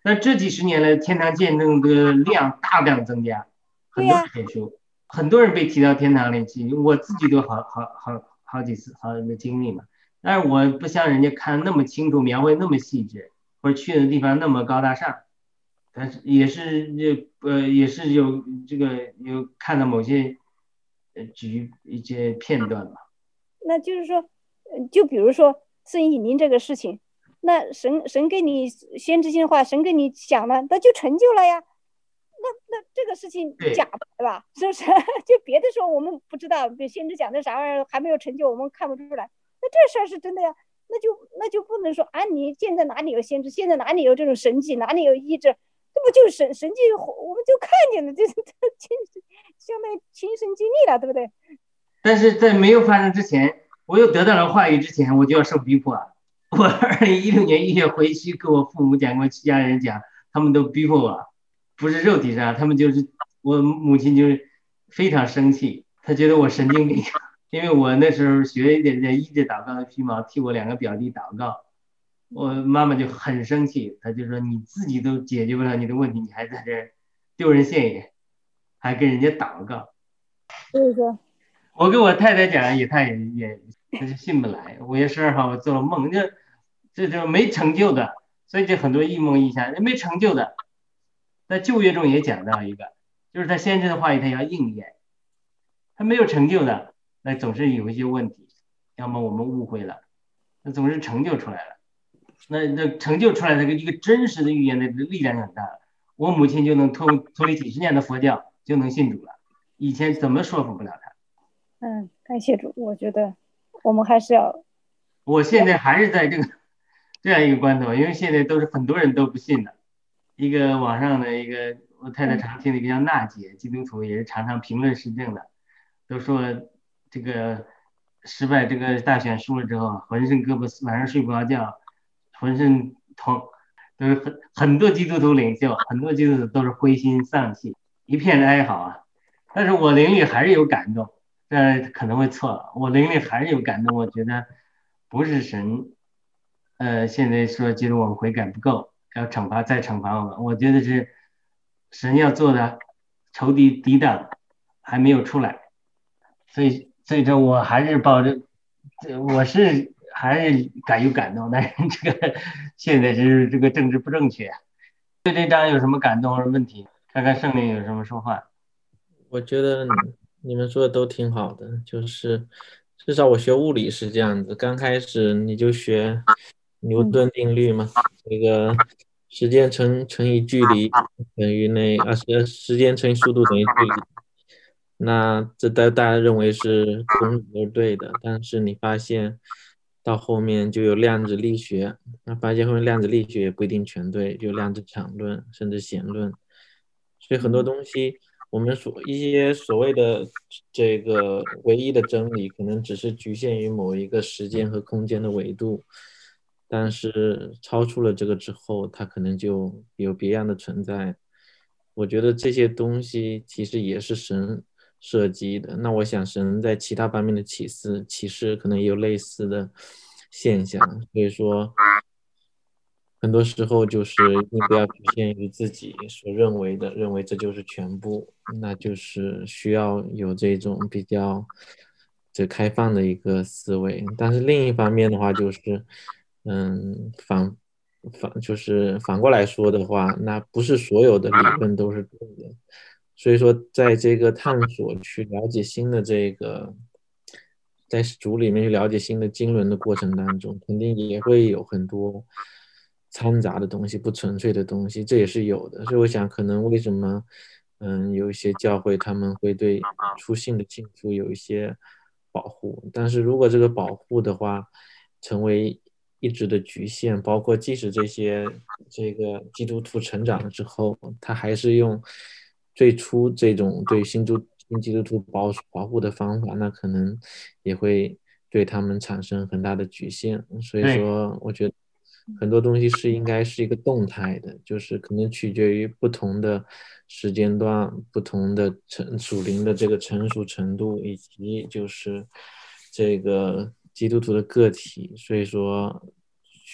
但这几十年来，天堂见证的量大量增加，很多人写书，很多人被提到天堂里去，我自己都好好好好几次好的经历嘛。但是我不像人家看那么清楚，描绘那么细致，或者去的地方那么高大上，但是也是就呃也是有这个有看到某些呃局一些片段吧。 那就是说，就比如说圣灵引领这个事情，那神神给你先知性的话，神给你讲了，那就成就了呀。那那这个事情假的吧，是不是？就别的时候我们不知道，比先知讲的啥玩意儿还没有成就，我们看不出来。那这事儿是真的呀，那就那就不能说啊，你现在哪里有先知，现在哪里有这种神迹，哪里有医治，这不就是神神迹，我们就看见了，就是相当于亲身经历了，对不对？ 但是在没有发生之前，我又得到了话语之前，我就要受逼迫啊！我二零一六年一月回去跟我父母讲，跟我家人讲，他们都逼迫我，不是肉体上，他们就是我母亲就是非常生气，她觉得我神经病。因为我那时候学一点点医治祷告的皮毛，替我两个表弟祷告，我妈妈就很生气，她就说你自己都解决不了你的问题，你还在这丢人现眼，还跟人家祷告。 所以说，我跟我太太讲也，她也也她就信不来。五月十二号我做了梦，这这就没成就的，所以这很多异梦异象没成就的。在旧约中也讲到一个，就是他先知的话语他要应验，他没有成就的。那总是有一些问题，要么我们误会了，那总是成就出来了。那那成就出来的一个真实的预言的力量很大了，我母亲就能脱脱离几十年的佛教，就能信主了。以前怎么说服不了他。 嗯，感谢主，我觉得我们还是要。 我现在还是在这个这样一个关头，因为现在都是很多人都不信的。一个网上的一个我太太常听的一个叫娜姐，基督徒也是常常评论时政的，都说。这个失败，这个大选输了之后，浑身胳膊晚上睡不着觉，浑身痛，都是很很多基督徒领袖，很多基督徒都是灰心丧气，一片哀嚎啊。但是我灵里还是有感动，这可能会错了，我灵里还是有感动。我觉得不是神，呃，现在说觉得我们悔改不够，要惩罚再惩罚我们，我觉得是神要做的仇敌抵挡还没有出来，所以。所以说我还是抱着，我是还是感有感动，但是这个现在是这个政治不正确。对这章有什么感动或者问题？看看圣灵有什么说话。 我觉得你们说的都挺好的，就是至少我学物理是这样子，刚开始你就学牛顿定律嘛，这个时间乘乘以距离等于那啊时时间乘以速度等于距离。那这大大家认为是公理都是对的，但是你发现到后面就有量子力学，那发现后面量子力学也不一定全对，就量子场论甚至弦论，所以很多东西我们所一些所谓的这个唯一的真理，可能只是局限于某一个时间和空间的维度，但是超出了这个之后，它可能就有别样的存在。我觉得这些东西其实也是神设计的，那我想神在其他方面的启示启示可能也有类似的现象，所以说很多时候就是一定不要局限于自己所认为的，认为这就是全部，那就是需要有这种比较这开放的一个思维。但是另一方面的话就是嗯反反就是反过来说的话，那不是所有的理论都是对的，所以说在这个探索去了解新的这个在主里面去了解新的经纶的过程当中，肯定也会有很多掺杂的东西，不纯粹的东西，这也是有的。所以我想可能为什么嗯有一些教会他们会对出信的信徒有一些保护，但是如果这个保护的话成为一直的局限，包括即使这些这个基督徒成长了之后，他还是用最初这种对新基新基督徒保保护的方法，那可能也会对他们产生很大的局限。所以说我觉得很多东西是应该是一个动态的，就是可能取决于不同的时间段、不同的成属灵的这个成熟程度，以及就是这个基督徒的个体，所以说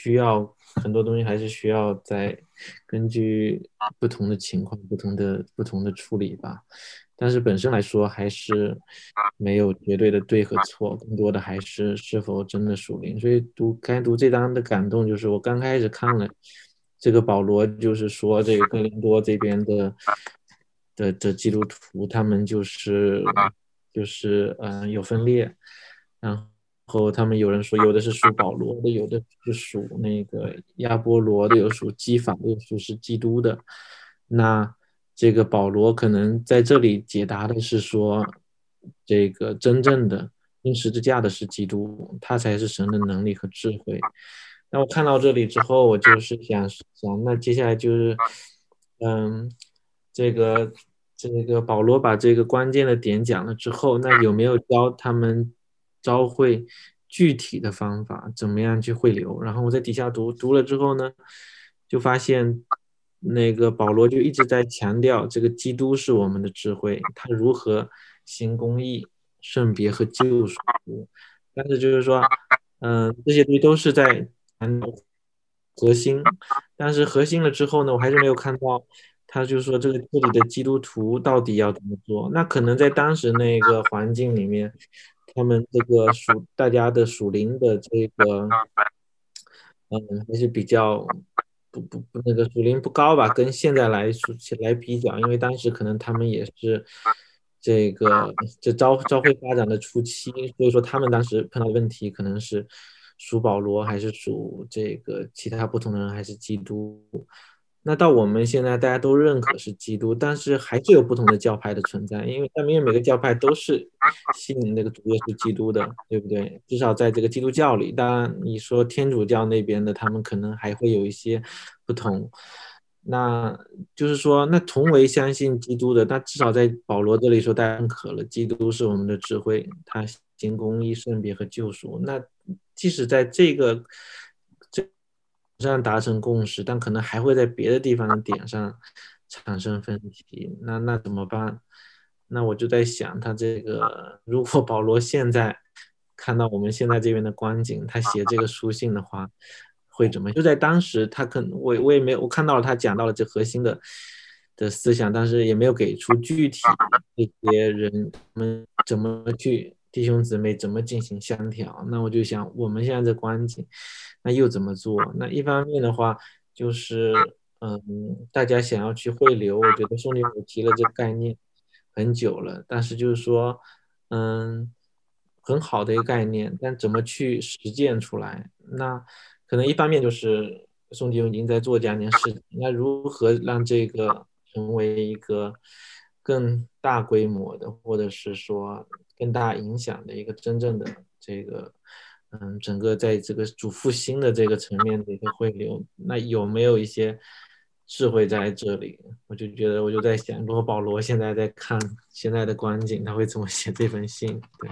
需要很多东西还是需要再根据不同的情况、不同的不同的处理吧。但是本身来说还是没有绝对的对和错，更多的还是是否真的属灵。所以读刚才读这章的感动就是我刚开始看了这个保罗，就是说这个哥林多这边的的的基督徒，他们就是就是嗯、呃、有分裂，然后他们有人说有的是属保罗的，有的是属那个亚波罗的，有属基法的，有属是基督的。那这个保罗可能在这里解答的是说，这个真正的因十字架的是基督，他才是神的能力和智慧。那我看到这里之后，我就是想想，那接下来就是，嗯，这个这个保罗把这个关键的点讲了之后，那有没有教他们召会具体的方法，怎么样去汇流？然后我在底下读读了之后呢，就发现那个保罗就一直在强调，这个基督是我们的智慧，他如何行公义、圣别和救赎。但是就是说，嗯、这些东西都是在核心，但是核心了之后呢，我还是没有看到他就是说这个这里的基督徒到底要怎么做。那可能在当时那个环境里面，他们这个属大家的属灵的这个，嗯，还是比较不不不那个属灵不高吧，跟现在来说起来比较，因为当时可能他们也是这个这朝朝会发展的初期，所以说他们当时碰到的问题可能是属保罗还是属这个其他不同的人还是基督。那到我们现在大家都认可是基督，但是还是有不同的教派的存在，因为因为每个教派都是信那个主耶稣基督的，对不对？至少在这个基督教里，当然你说天主教那边的，他们可能还会有一些不同。那就是说，那同为相信基督的，那至少在保罗这里说，大家认可了基督是我们的智慧，他行公义、圣别和救赎。那即使在这个这上达成共识，但可能还会在别的地方的点上产生分歧。那那怎么办？那我就在想，他这个如果保罗现在看到我们现在这边的光景，他写这个书信的话，会怎么？就在当时，他可能我我也没有我看到了他讲到了这核心的的思想，但是也没有给出具体这些人们怎么去弟兄姊妹怎么进行相调。那我就想，我们现在这光景，那又怎么做？那一方面的话，就是嗯，大家想要去汇流，我觉得兄弟们提了这个概念很久了，但是就是说，嗯，很好的一个概念，但怎么去实践出来？那可能一方面就是宋迪勇已经在做这样一件事情，那如何让这个成为一个更大规模的，或者是说更大影响的一个真正的这个，嗯，整个在这个主复兴的这个层面的一个汇流，那有没有一些智慧在这里？我就觉得，我就在想，如果保罗现在在看现在的光景，他会怎么写这封信？对。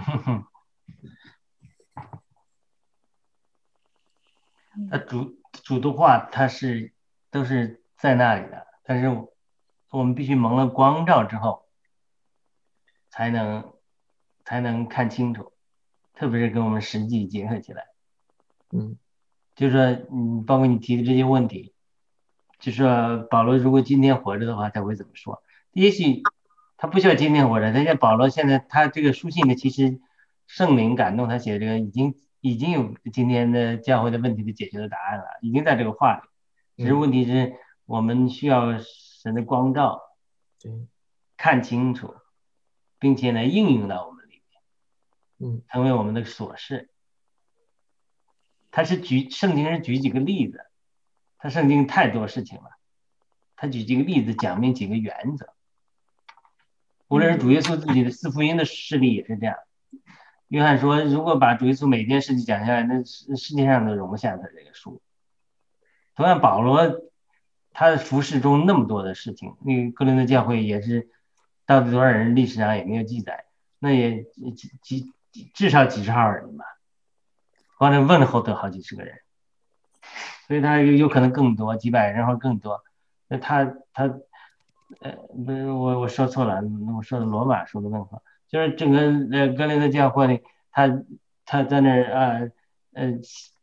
他主主的话，他是都是在那里的，但是我们必须蒙了光照之后，才能才能看清楚，特别是跟我们实际结合起来。 嗯， 就是说，嗯，包括你提的这些问题，就是说保罗如果今天活着的话，他会怎么说？也许他不需要今天活着，但是保罗现在他这个书信呢，其实圣灵感动他写的这个已经。已经有今天的教会的问题的解决的答案了，已经在这个话里。只是问题是我们需要神的光照， 对， 看清楚，并且呢应用到我们里面， 成为我们的琐事。他是举圣经是举几个例子，他圣经太多事情了，他举几个例子讲明几个原则。无论是主耶稣自己的四福音的事例也是这样。约翰说，如果把主耶稣每件事情讲下来，那世界上都容不下他这个书。同样，保罗他的服事中那么多的事情，那个哥林多教会也是到底多少人，历史上也没有记载，那也几几至少几十号人吧，或者问候都好几十个人，所以他有可能更多，几百人或更多。那他他呃不是我我说错了，我说的罗马书的问候。就是整个呃哥林多教会里，他他在那儿呃呃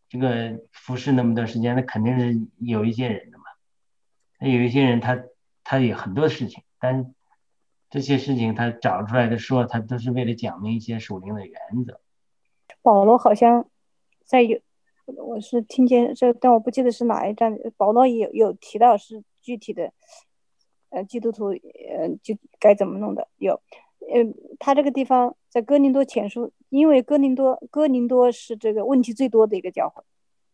这个服侍那么多时间，那肯定是有一些人的嘛。那有一些人他他有很多事情，但这些事情他找出来的说，他都是为了讲明一些属灵的原则。 保罗好像在有，我是听见这，但我不记得是哪一章，保罗也有有提到是具体的，呃，基督徒呃就该怎么弄的有。呃，他这个地方在哥林多前书，因为哥林多哥林多是这个问题最多的一个教会，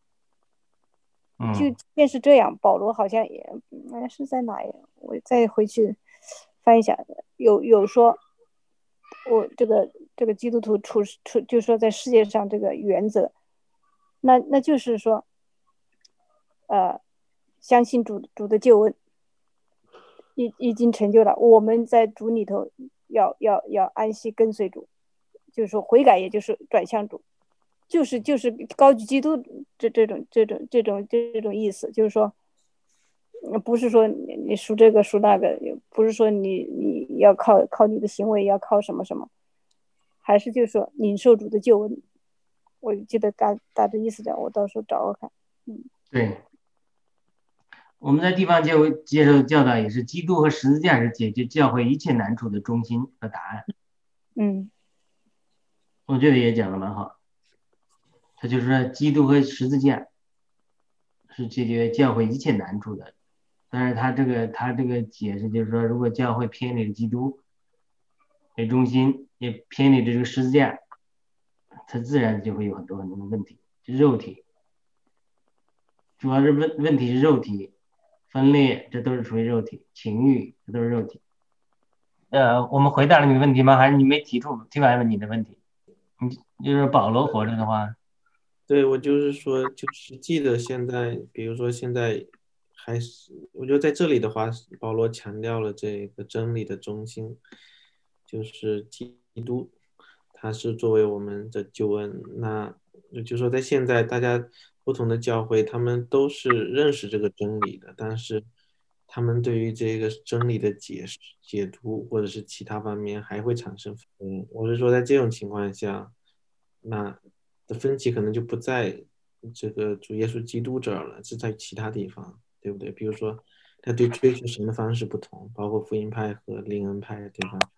就即便是这样，保罗好像也嗯是在哪一，我再回去翻一下，有有说，我这个这个基督徒处处就说在世界上这个原则，那那就是说，呃，相信主主的救恩已已经成就了，我们在主里头。要要要安息跟随主，就是说悔改，也就是转向主，就是就是高举基督这这种这种这种这种意思，就是说，不是说你你属这个属那个，不是说你你要靠靠你的行为，要靠什么什么，还是就是说领受主的救恩。我记得大大的意思这样，我到时候找我看。嗯， 对。我们在地方教会接受教导也是，基督和十字架是解决教会一切难处的中心和答案。 嗯， 我觉得也讲的蛮好。他就是说，基督和十字架是解决教会一切难处的。但是他这个他这个解释就是说，如果教会偏离了基督为中心，也偏离了这个十字架，它自然就会有很多很多的问题，是肉体，主要是问问题是肉体。分裂，这都是属于肉体；情欲，这都是肉体。呃，我们回答了你的问题吗？还是你没提出提完了你的问题？你就是保罗活着的话， 对，我就是说，就实际的现在，比如说现在还是，我觉得在这里的话，保罗强调了这个真理的中心，就是基督，他是作为我们的救恩。那就说在现在大家。不同的教会，他们都是认识这个真理的，但是他们对于这个真理的解释、解读或者是其他方面还会产生分歧。我是说，在这种情况下，那的分歧可能就不在这个主耶稣基督这儿了，是在其他地方，对不对？比如说，他对追求神的方式不同，包括福音派和灵恩派，对吧？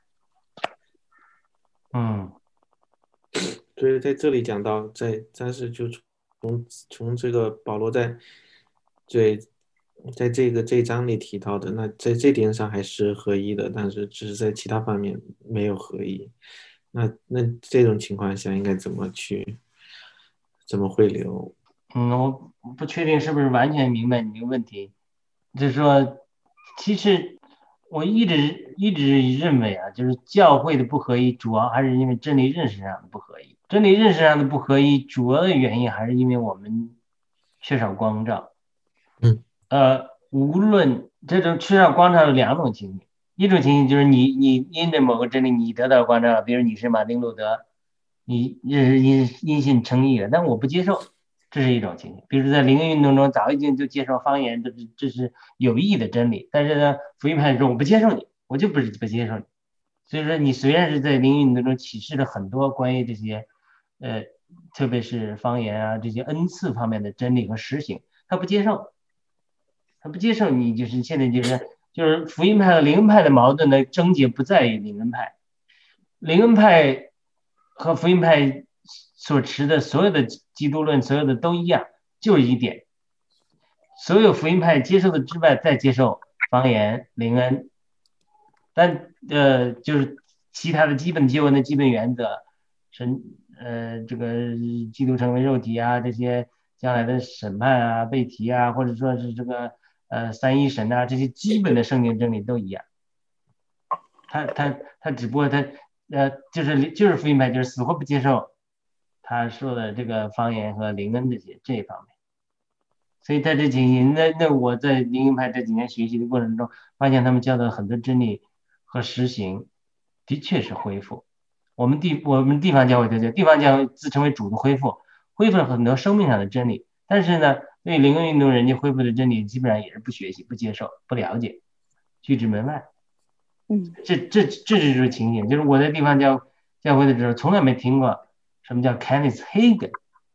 嗯， 所以在这里讲到，在但是就。从从这个保罗在对在这个这一章里提到的，那在这点上还是合一的，但是只是在其他方面没有合一。那那这种情况下应该怎么去怎么汇流？ 嗯，我不确定是不是完全明白你的问题，就是说，其实我一直一直认为啊，就是教会的不合一，主要还是因为真理认识上的不合一。真理认识上的不合一，主要的原因还是因为我们缺少光照。 嗯， 呃，无论这种缺少光照有两种情形，一种情形就是你你因着某个真理你得到光照，比如你是马丁路德，你因因因信称义了，但我不接受，这是一种情形。比如在灵恩运动中早已经就接受方言，这是这是有益的真理，但是呢，福音派说我不接受你，我就不是不接受你。所以说你虽然是在灵恩运动中启示了很多关于这些。呃，特别是方言啊这些恩赐方面的真理和实行，他不接受，他不接受你就是现在就是就是福音派和灵恩派的矛盾的症结不在于灵恩派，灵恩派和福音派所持的所有的基督论，所有的都一样，就是一点，所有福音派接受的之外再接受方言灵恩，但呃就是其他的基本经文的基本原则，神。呃，这个基督成为肉体啊，这些将来的审判啊、被提啊，或者说是这个呃三一神啊，这些基本的圣经真理都一样。他他他只不过他呃就是就是福音派就是死活不接受他说的这个方言和灵恩这些这一方面。所以在这几年，那那我在灵恩派这几年学习的过程中，发现他们教的很多真理和实行的确是恢复。我们地我们地方教会对对，地方教会自称为主的恢复，恢复了很多生命上的真理，但是呢，对灵恩运动人家恢复的真理，基本上也是不学习、不接受、不了解，拒之门外。 嗯， 这这这是种情形，就是我在地方教教会的时候，从来没听过什么叫 Kenneth Hagin，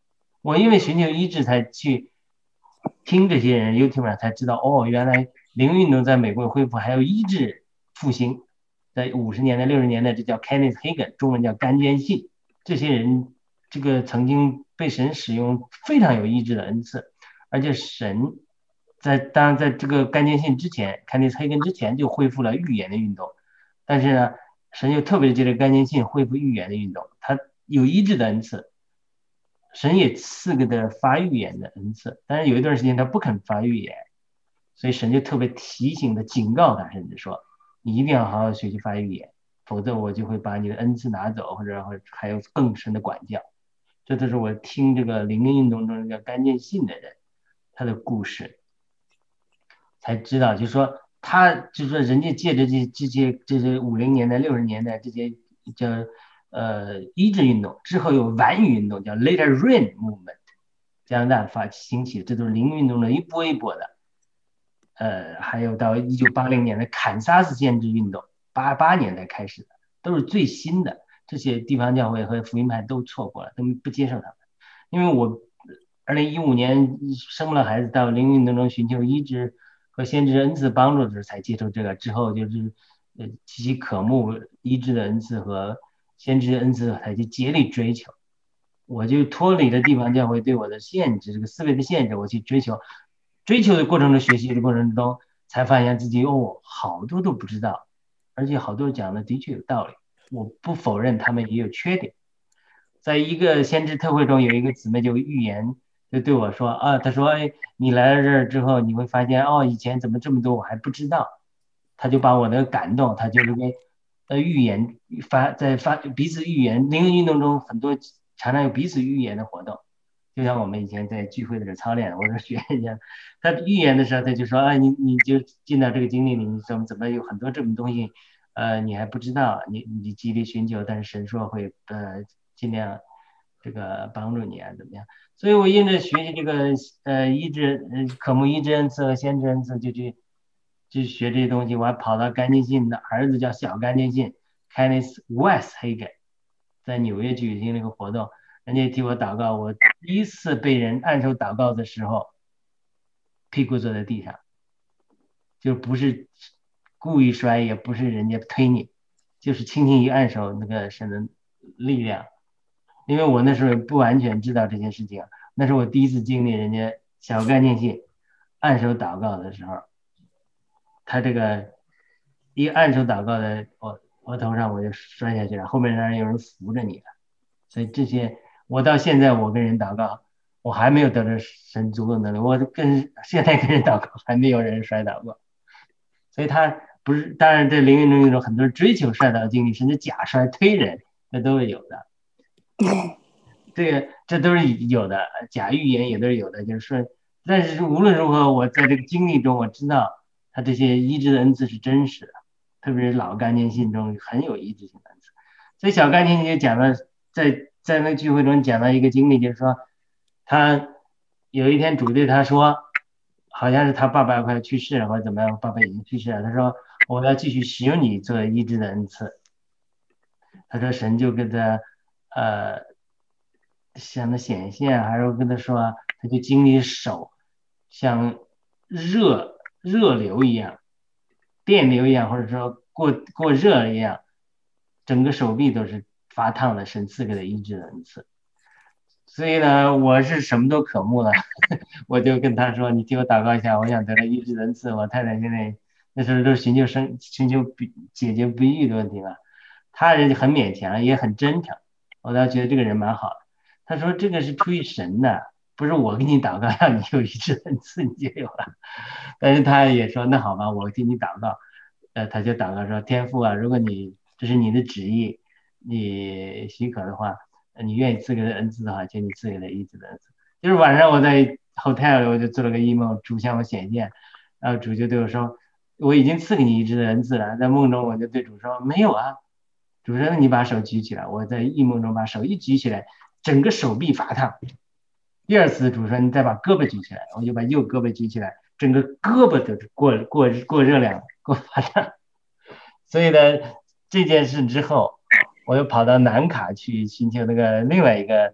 我因为寻求医治才去听这些人 YouTube 上才知道，哦，原来灵运动在美国恢复还有医治复兴，在五十年代六十年代这叫 Kenneth Hagin， 中文叫甘坚信，这些人这个曾经被神使用非常有医治的恩赐，而且神在当然在这个甘坚信之前 Kenneth Hagin 之前就恢复了预言的运动，但是呢神就特别借着甘坚信恢复预言的运动，他有医治的恩赐，神也赐给他发预言的恩赐，但是有一段时间他不肯发预言，所以神就特别提醒他警告他，甚至说你一定要好好学习发预言，否则我就会把你的恩赐拿走，或者还有更深的管教。这都是我听这个灵恩运动中叫甘坚信的人他的故事才知道，就是说他就是说人家借着这这些这些五零年代六十年代这些叫呃医治运动之后，有晚语运动叫 Later Rain Movement， 加拿大发兴起，这都是灵运动的一波一波的。呃，还有到一九八零年的堪萨斯先知运动，八八年才开始的，都是最新的。这些地方教会和福音派都错过了，都不接受他们。因为我二零一五年生了孩子，到灵运动中寻求医治和先知恩赐帮助的时候才接受这个，之后就是呃极其渴慕医治的恩赐和先知恩赐，才去竭力追求。我就脱离了地方教会对我的限制，这个思维的限制，我去追求。追求的过程中，学习的过程中，才发现自己哦，好多都不知道，而且好多讲的的确有道理。我不否认他们也有缺点。在一个先知特会中，有一个姊妹就预言，就对我说啊，她说，哎，你来了这儿之后，你会发现哦，以前怎么这么多我还不知道。他就把我的感动，他就是跟呃预言发在发彼此预言，灵恩运动中很多常常有彼此预言的活动。就像我们以前在聚会的时候操练，我说学一下，他预言的时候，他就说啊，你你就进到这个经历里，你怎么怎么有很多这种东西，呃，你还不知道，你你极力寻求，但是神说会呃尽量这个帮助你啊，怎么样？所以我因着学习这个呃医治呃科目医治恩赐和先知恩赐，就去就学这些东西。我还跑到甘坚信的儿子叫小甘坚信 Kenneth West Hagin， 在纽约举行了一个活动。人家替我祷告，我第一次被人按手祷告的时候，屁股坐在地上，就不是故意摔，也不是人家推你，就是轻轻一按手，那个神的力量。因为我那时候不完全知道这件事情，那是我第一次经历人家小干净信按手祷告的时候，他这个一按手祷告的我我头上我就摔下去了，后面让人有人扶着你了，所以这些。我到现在我跟人祷告，我还没有得到神足够能力，我跟现在跟人祷告还没有人摔倒过，所以他不是，当然这灵运中有很多人追求摔倒经历，甚至假摔推人，那都是有的。这个这都是有的，假预言也都是有的，就是说，但是无论如何，我在这个经历中我知道他这些医治的恩赐是真实的，特别是老干净信中很有医治性的恩赐。所以小干净也讲了，在在那聚会中讲到一个经历，就是说他有一天主对他说，好像是他爸爸快去世了或者怎么样，爸爸已经去世了，他说我要继续使用你做医治的恩赐。他说神就跟他呃向他显现，还是跟他说，他就经历手像热热流一样，电流一样，或者说过过热一样，整个手臂都是发烫的，神赐给的医治的恩赐。所以呢，我是什么都渴慕了，我就跟他说，你替我祷告一下，我想得到医治的恩赐。我太太现在那时候都寻求生寻求解决不育的问题了，他人很勉强，也很真诚，我倒觉得这个人蛮好的。他说这个是出于神的，不是我给你祷告让你有医治的恩赐你就有了。但是他也说那好吧，我替你祷告。呃，他就祷告说，天父啊，如果你这是你的旨意，你许可的话，你愿意赐给的恩赐的话，请你赐给的医治的恩赐。就是晚上我在 hotel 里，我就做了个异梦，主向我显现，然后主就对我说，我已经赐给你医治的恩赐了。在梦中我就对主说，没有啊。主说你把手举起来。我在异梦中把手一举起来，整个手臂发烫。第二次主说你再把胳膊举起来，我就把右胳膊举起来，整个胳膊都过过过热量，过发烫。所以呢，这件事之后，我又跑到南卡去寻求那个另外一个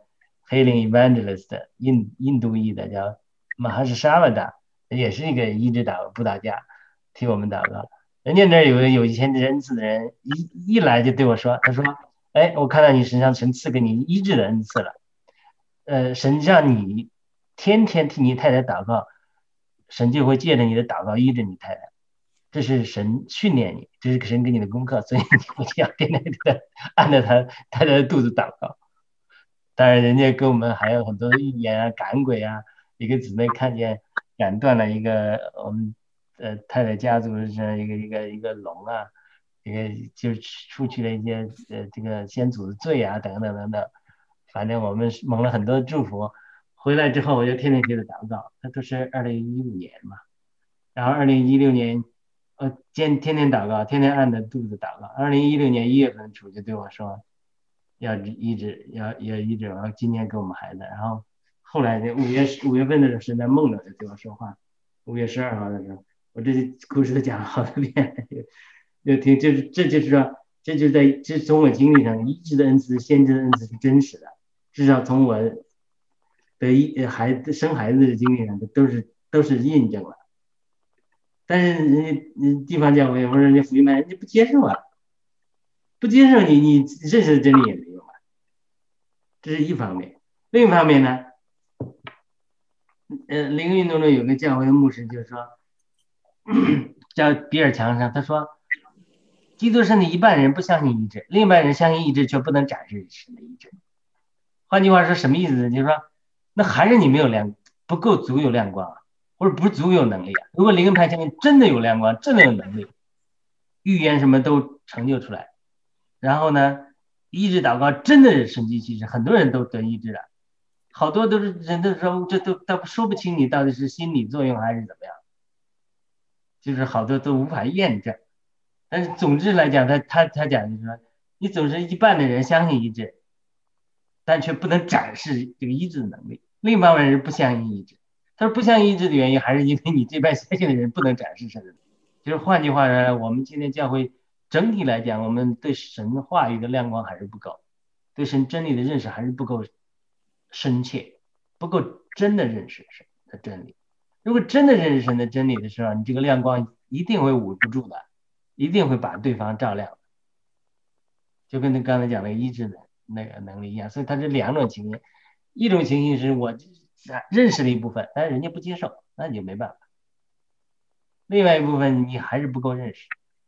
Healing Evangelist 印印度裔的叫马哈什沙瓦达，也是一个医治祷布道家，替我们祷告。人家那儿有有一千恩赐的人，一一来就对我说，他说：“哎，我看到你身上神赐给你医治的恩赐了，呃，神让你天天替你太太祷告，神就会借着你的祷告医治你太太。这是神训练你，这是神给你的功课，所以你不要天天的按照他太太的肚子祷告。当然，人家跟我们还有很多的预言啊、赶鬼啊。一个姊妹看见赶断了一个我们呃太太家族上一个一个一个龙啊，一个就出去了一些呃这个先祖的罪啊等等等等，反正我们蒙了很多祝福。回来之后我就天天给他祷告，那都是二零一五年嘛，然后二零一六年呃天天天祷告，天天按着肚子祷告。二零一六年一月份主就对我说要医治要要医治，然后今年给我们孩子，然后后来五月五月份的时候是在梦里就对我说话，五月十二号的时候，我这故事都讲了好多遍，就听就是这就是说，这就在这从我经历上，医治的恩赐、先知的恩赐是真实的，至少从我的一孩子生孩子的经历上，都是都是印证了。但是人家地方教会或者人家福音派，人家不接受啊，不接受你，你认识的真理也没用啊，这是一方面。另一方面呢？呃，灵运动中有个教会的牧师就说，叫比尔强生，他说，基督身体一半人不相信医治，另一半人相信医治，却不能展示神的医治。换句话说，什么意思呢？就是说，那还是你没有亮，不够足有亮光啊，或者不足有能力啊。如果灵恩派下面真的有亮光，真的有能力，预言什么都成就出来，然后呢，医治祷告真的是神迹奇事，很多人都得医治了。好多都是人都说这都都说不清你到底是心理作用还是怎么样，就是好多都无法验证。但是总之来讲，他他他讲就是说，你总是一半的人相信医治，但却不能展示这个医治的能力。另一半的人不相信医治，他说不相信医治的原因还是因为你这半相信的人不能展示神的。就是换句话说，我们今天教会整体来讲，我们对神话语的亮光还是不够，对神真理的认识还是不够深切，不够真的认识神的真理。如果真的认识神的真理的时候，你这个亮光一定会捂不住的，一定会把对方照亮，就跟你刚才讲的医治的那个能力一样。所以它是两种情形，一种情形是我认识了一部分，但是人家不接受，那你就没办法。另外一部分你还是不够认识，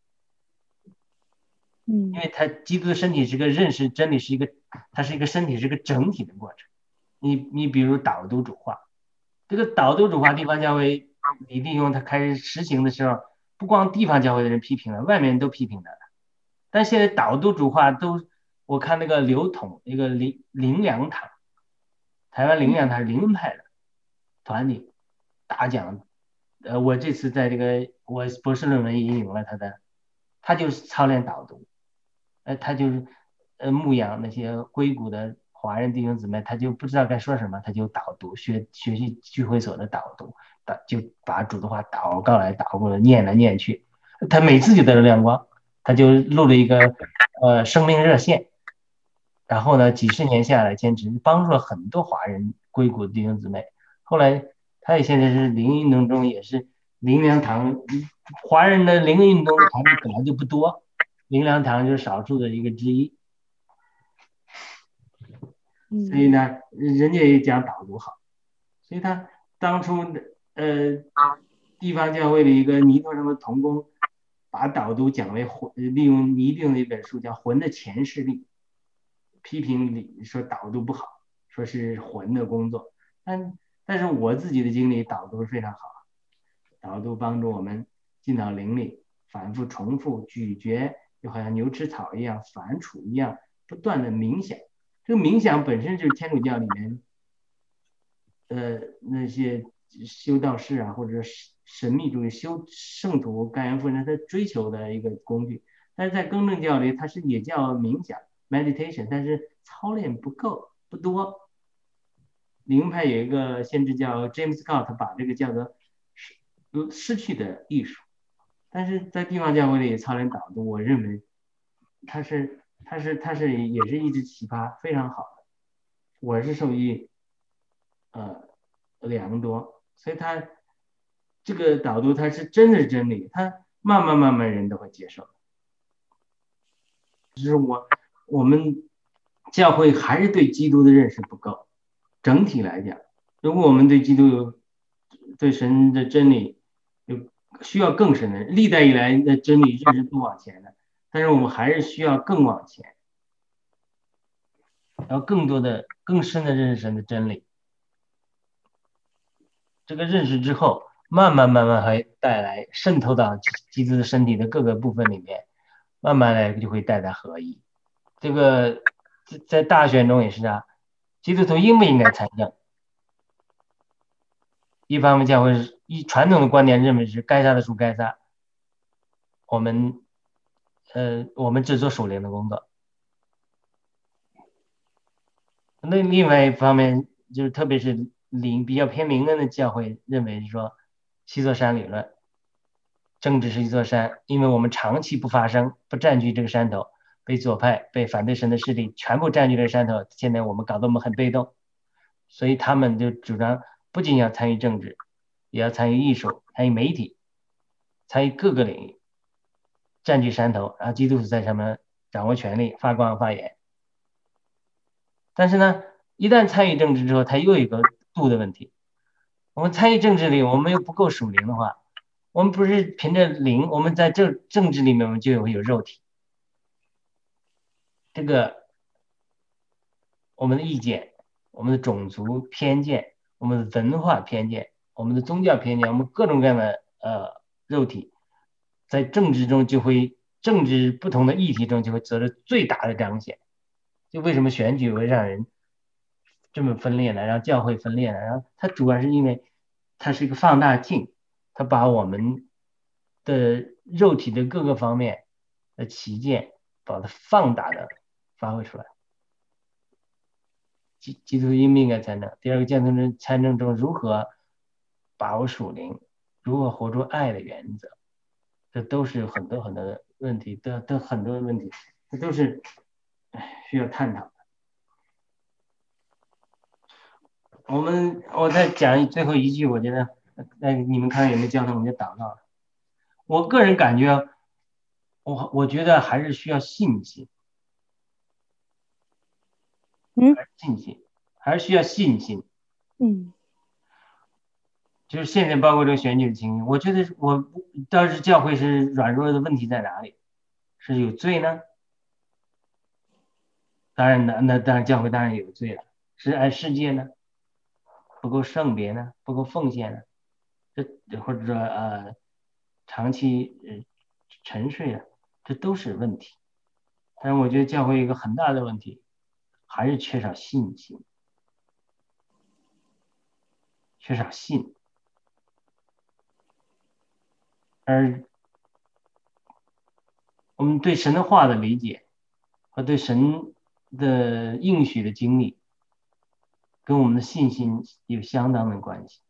嗯， 因为他基督的身体是个认识真理，是一个它是一个身体是个整体的过程。你你比如导读主化，这个导读主化地方教会李弟兄他开始实行的时候，不光地方教会的人批评了，外面人都批评他了。但现在导读主化都，我看那个刘统那个灵灵粮堂，台湾灵粮堂是灵恩派的团体大讲，呃，我这次在这个我博士论文也引用了他的，他就是操练导读，呃，他就是呃牧养那些硅谷的华人弟兄姊妹，他就不知道该说什么，他就导读，学学习聚会所的导读，就把主的话祷告来祷过来，念来念去，他每次就得了亮光，他就录了一个呃生命热线，然后呢，几十年下来坚持，帮助了很多华人硅谷的弟兄姊妹。后来他也现在是灵运动中也是灵粮堂，华人的灵运动团体本来就不多，灵粮堂就是少数的一个之一。所以呢，人家也讲导读好，所以他当初呃地方教会的一个尼托什么同工，把导读讲为魂，利用尼定的一本书叫《魂的前世力》，批评你说导读不好，说是魂的工作。但但是我自己的经历，导读是非常好，导读帮助我们进到灵里，反复重复咀嚼，就好像牛吃草一样，反刍一样，不断的冥想。这个冥想本身就是天主教里面，呃，那些修道士啊，或者神秘主义修圣徒、甘愿夫人他追求的一个工具。但是在更正教里，它是也叫冥想 （meditation）， 但是操练不够不多。灵派有一个先知叫 James Scott， 把这个叫做失去的艺术。但是在地方教会里操练导读，我认为它是。它是它是也是一只奇葩，非常好的， 我是受益呃良多，所以他这个导读他是真的是真理，他慢慢慢慢人都会接受。只是我我们教会还是对基督的认识不够，整体来讲，如果我们对基督有对神的真理有需要更深的，历代以来的真理认识都往前的，但是我们还是需要更往前，要更多的更深的认识神的真理。这个认识之后，慢慢慢慢会带来渗透到基督的身体的各个部分里面，慢慢来就会带来合一。这个在大选中也是啊，基督徒应不应该参政？一方面教会是以传统的观点认为是该杀的属该杀，我们呃我们只做属灵的工作。那另外一方面就是特别是灵比较偏灵恩的教会认为说七座山理论，政治是一座山，因为我们长期不发声，不占据这个山头，被左派被反对神的势力全部占据这个山头，现在我们搞得我们很被动，所以他们就主张不仅要参与政治，也要参与艺术，参与媒体，参与各个领域，占据山头，然后基督徒在上面掌握权力，发光发言。但是呢，一旦参与政治之后，它又有一个度的问题。我们参与政治里，我们又不够属灵的话，我们不是凭着灵，我们在这政治里面我们就有有肉体。这个我们的意见，我们的种族偏见，我们的文化偏见，我们的宗教偏见，我们各种各样的呃肉体，在政治中就会政治不同的议题中就会得到最大的彰显。就为什么选举会让人这么分裂呢？让教会分裂呢？然后它主要是因为它是一个放大镜，它把我们的肉体的各个方面的旗舰把它放大的发挥出来。基基督应不应该参政？第二个，见证参政中如何把握属灵，如何活出爱的原则，这都是很多很多的问题，都都很多的问题，这都是需要探讨的。我们我再讲最后一句，我觉得那你们看有没有交通，我们就祷告了。我个人感觉，我我觉得还是需要信心。 嗯， 信心还是需要信心。 嗯， 就是现在包括这个选举的情形，我觉得我当时教会是软弱的问题在哪里？是有罪呢？当然那那当然教会当然有罪了。是爱世界呢？不够圣别呢？不够奉献呢？这或者说呃长期呃沉睡了，这都是问题。但是我觉得教会有一个很大的问题，还是缺少信心，缺少信。而我们对神的话的理解和对神的应许的经历，跟我们的信心有相当的关系。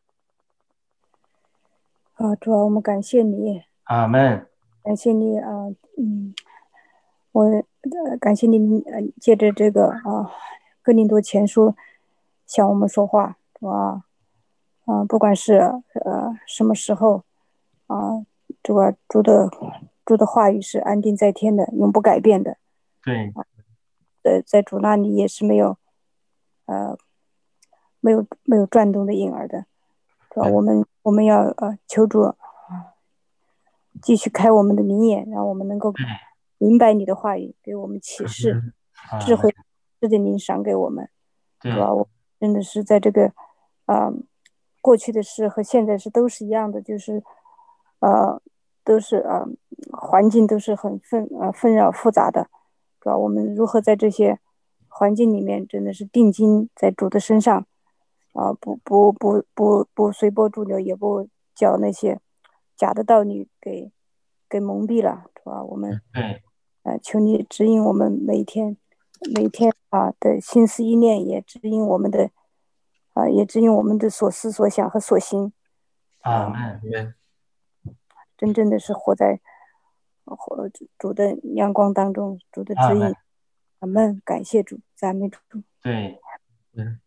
啊，主啊，我们感谢你， 阿们， 感谢你啊，嗯，我、呃、感谢你，呃，借着这个啊，哥林多前书向我们说话，主啊，啊，不管是呃什么时候啊，主啊，主的主的话语是安定在天的，永不改变的。 对， 在在主那里也是没有呃没有没有转动的婴儿的，主要我们我们要呃求主啊继续开我们的灵眼，让我们能够明白你的话语，给我们启示智慧，是的您赏给我们。主要我真的是在这个啊、呃、过去的事和现在事都是一样的，就是呃都是啊、呃、环境都是很纷呃纷扰复杂的。主要我们如何在这些环境里面真的是定睛在主的身上啊、呃，不不不不不随波逐流，也不叫那些假的道理给给蒙蔽了，主要我们呃求你指引我们每一天每一天啊的心思意念，也指引我们的啊、呃、也指引我们的所思所想和所行啊， 真正的是活在活主的阳光当中，主的指引。阿们，感谢主，赞美主。 对， 嗯，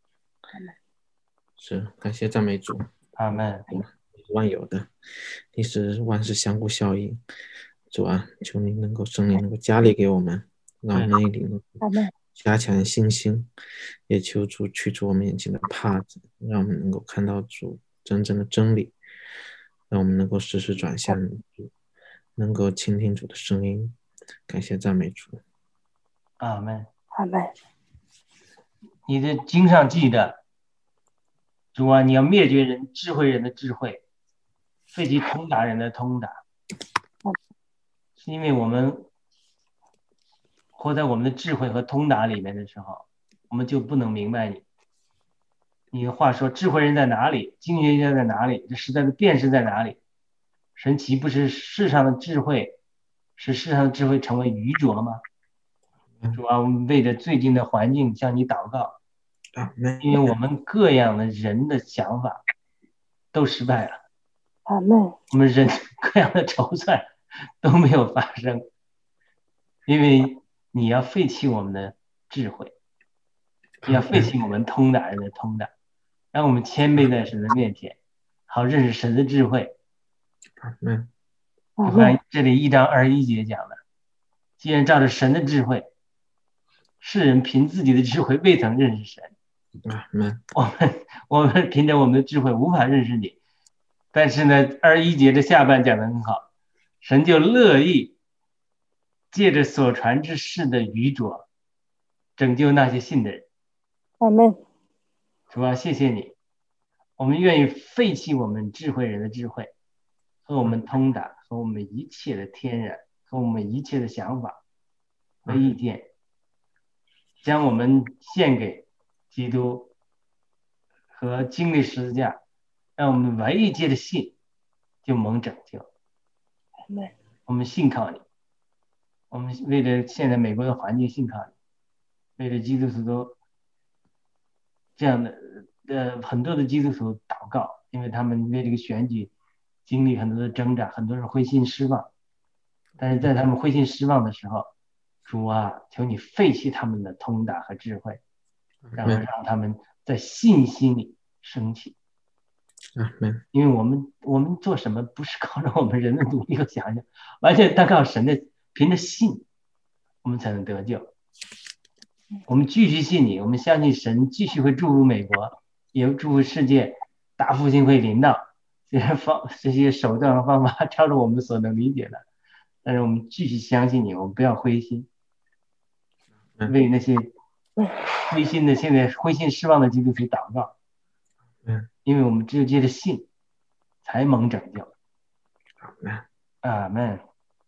是感谢赞美主。 阿门。 万有的，你是万事相互效应。主啊，求你能够圣灵能够加力给我们，让我们内里能够加强信心，也求主驱除我们眼前的帕子，让我们能够看到主真正的真理，让我们能够时时转向主，能够倾听主的声音。感谢赞美主。 阿门。 阿门。 你的经上记的，主啊，你要灭绝人智慧人的智慧，废弃通达人的通达，是因为我们活在我们的智慧和通达里面的时候，我们就不能明白你。你的话说，智慧人在哪里？经学家在哪里？这时代的辨识在哪里？神岂不是世上的智慧，使世上的智慧成为愚拙吗？主啊，我们为着最近的环境向你祷告，因为我们各样的人的想法都失败了。 阿门。 我们人各样的筹算都没有发生，因为你要废弃我们的智慧，你要废弃我们通达人的通达，让我们谦卑在神的面前，好认识神的智慧。 嗯， 你看这里一章二十一节讲的，既然照着神的智慧，世人凭自己的智慧未曾认识神。 嗯， 我们我们凭着我们的智慧无法认识你，但是呢，二十一节的下半讲得很好，神就乐意借着所传之事的愚拙，拯救那些信的人。 阿门。 主啊，谢谢你，我们愿意废弃我们智慧人的智慧，和我们通达，和我们一切的天然，和我们一切的想法和意见，将我们献给基督和经历十字架，让我们唯一借着信就蒙拯救。我们信靠你，我们为了现在美国的环境信靠你，为了基督徒都这样的呃很多的基督徒祷告，因为他们为这个选举经历很多的挣扎，很多人灰心失望，但是在他们灰心失望的时候，主啊，求你废弃他们的通达和智慧，然后让他们在信心里升起。因为我们我们做什么不是靠着我们人的努力和想象，完全单靠神的，凭着信我们才能得救。我们继续信你，我们相信神继续会祝福美国，也祝福世界，大复兴会临到。这些方这些手段和方法超出我们所能理解的，但是我们继续相信你，我们不要灰心。为那些灰心的现在灰心失望的基督徒祷告。因为我们只有借着信才蒙拯救。阿们。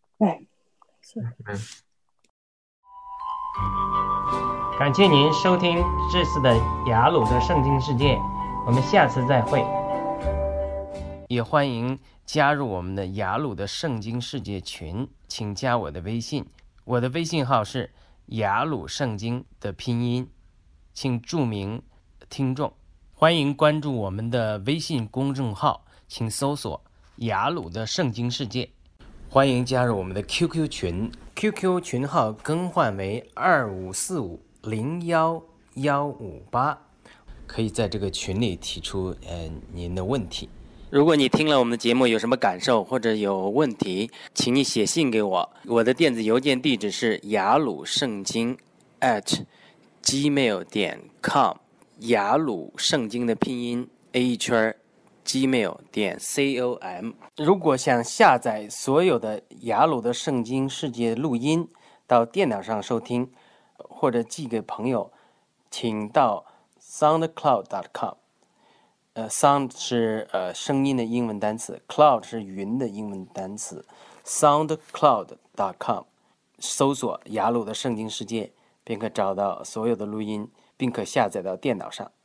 感谢您收听这次的雅鲁的圣经世界，我们下次再会。 也欢迎加入我们的雅鲁的圣经世界群，请加我的微信，我的微信号是雅鲁圣经的拼音，请注明听众。欢迎关注我们的微信公众号，请搜索雅鲁的圣经世界。欢迎加入我们的 Q Q 群 ，Q Q 群号更换为二五四五零幺幺五八，可以在这个群里提出呃您的问题。如果你听了我们的节目有什么感受或者有问题，请你写信给我，我的电子邮件地址是雅鲁圣经 at gmail 点 com。雅鲁圣经的拼音 A 圈 gmail 点 com。 如果想下载所有的雅鲁的圣经世界录音到电脑上收听，或者寄给朋友，请到 soundcloud 点 com。 呃 sound 是呃声音的英文单词， cloud 是云的英文单词， soundcloud 点 com 搜索雅鲁的圣经世界，便可找到所有的录音，并可下载到电脑上。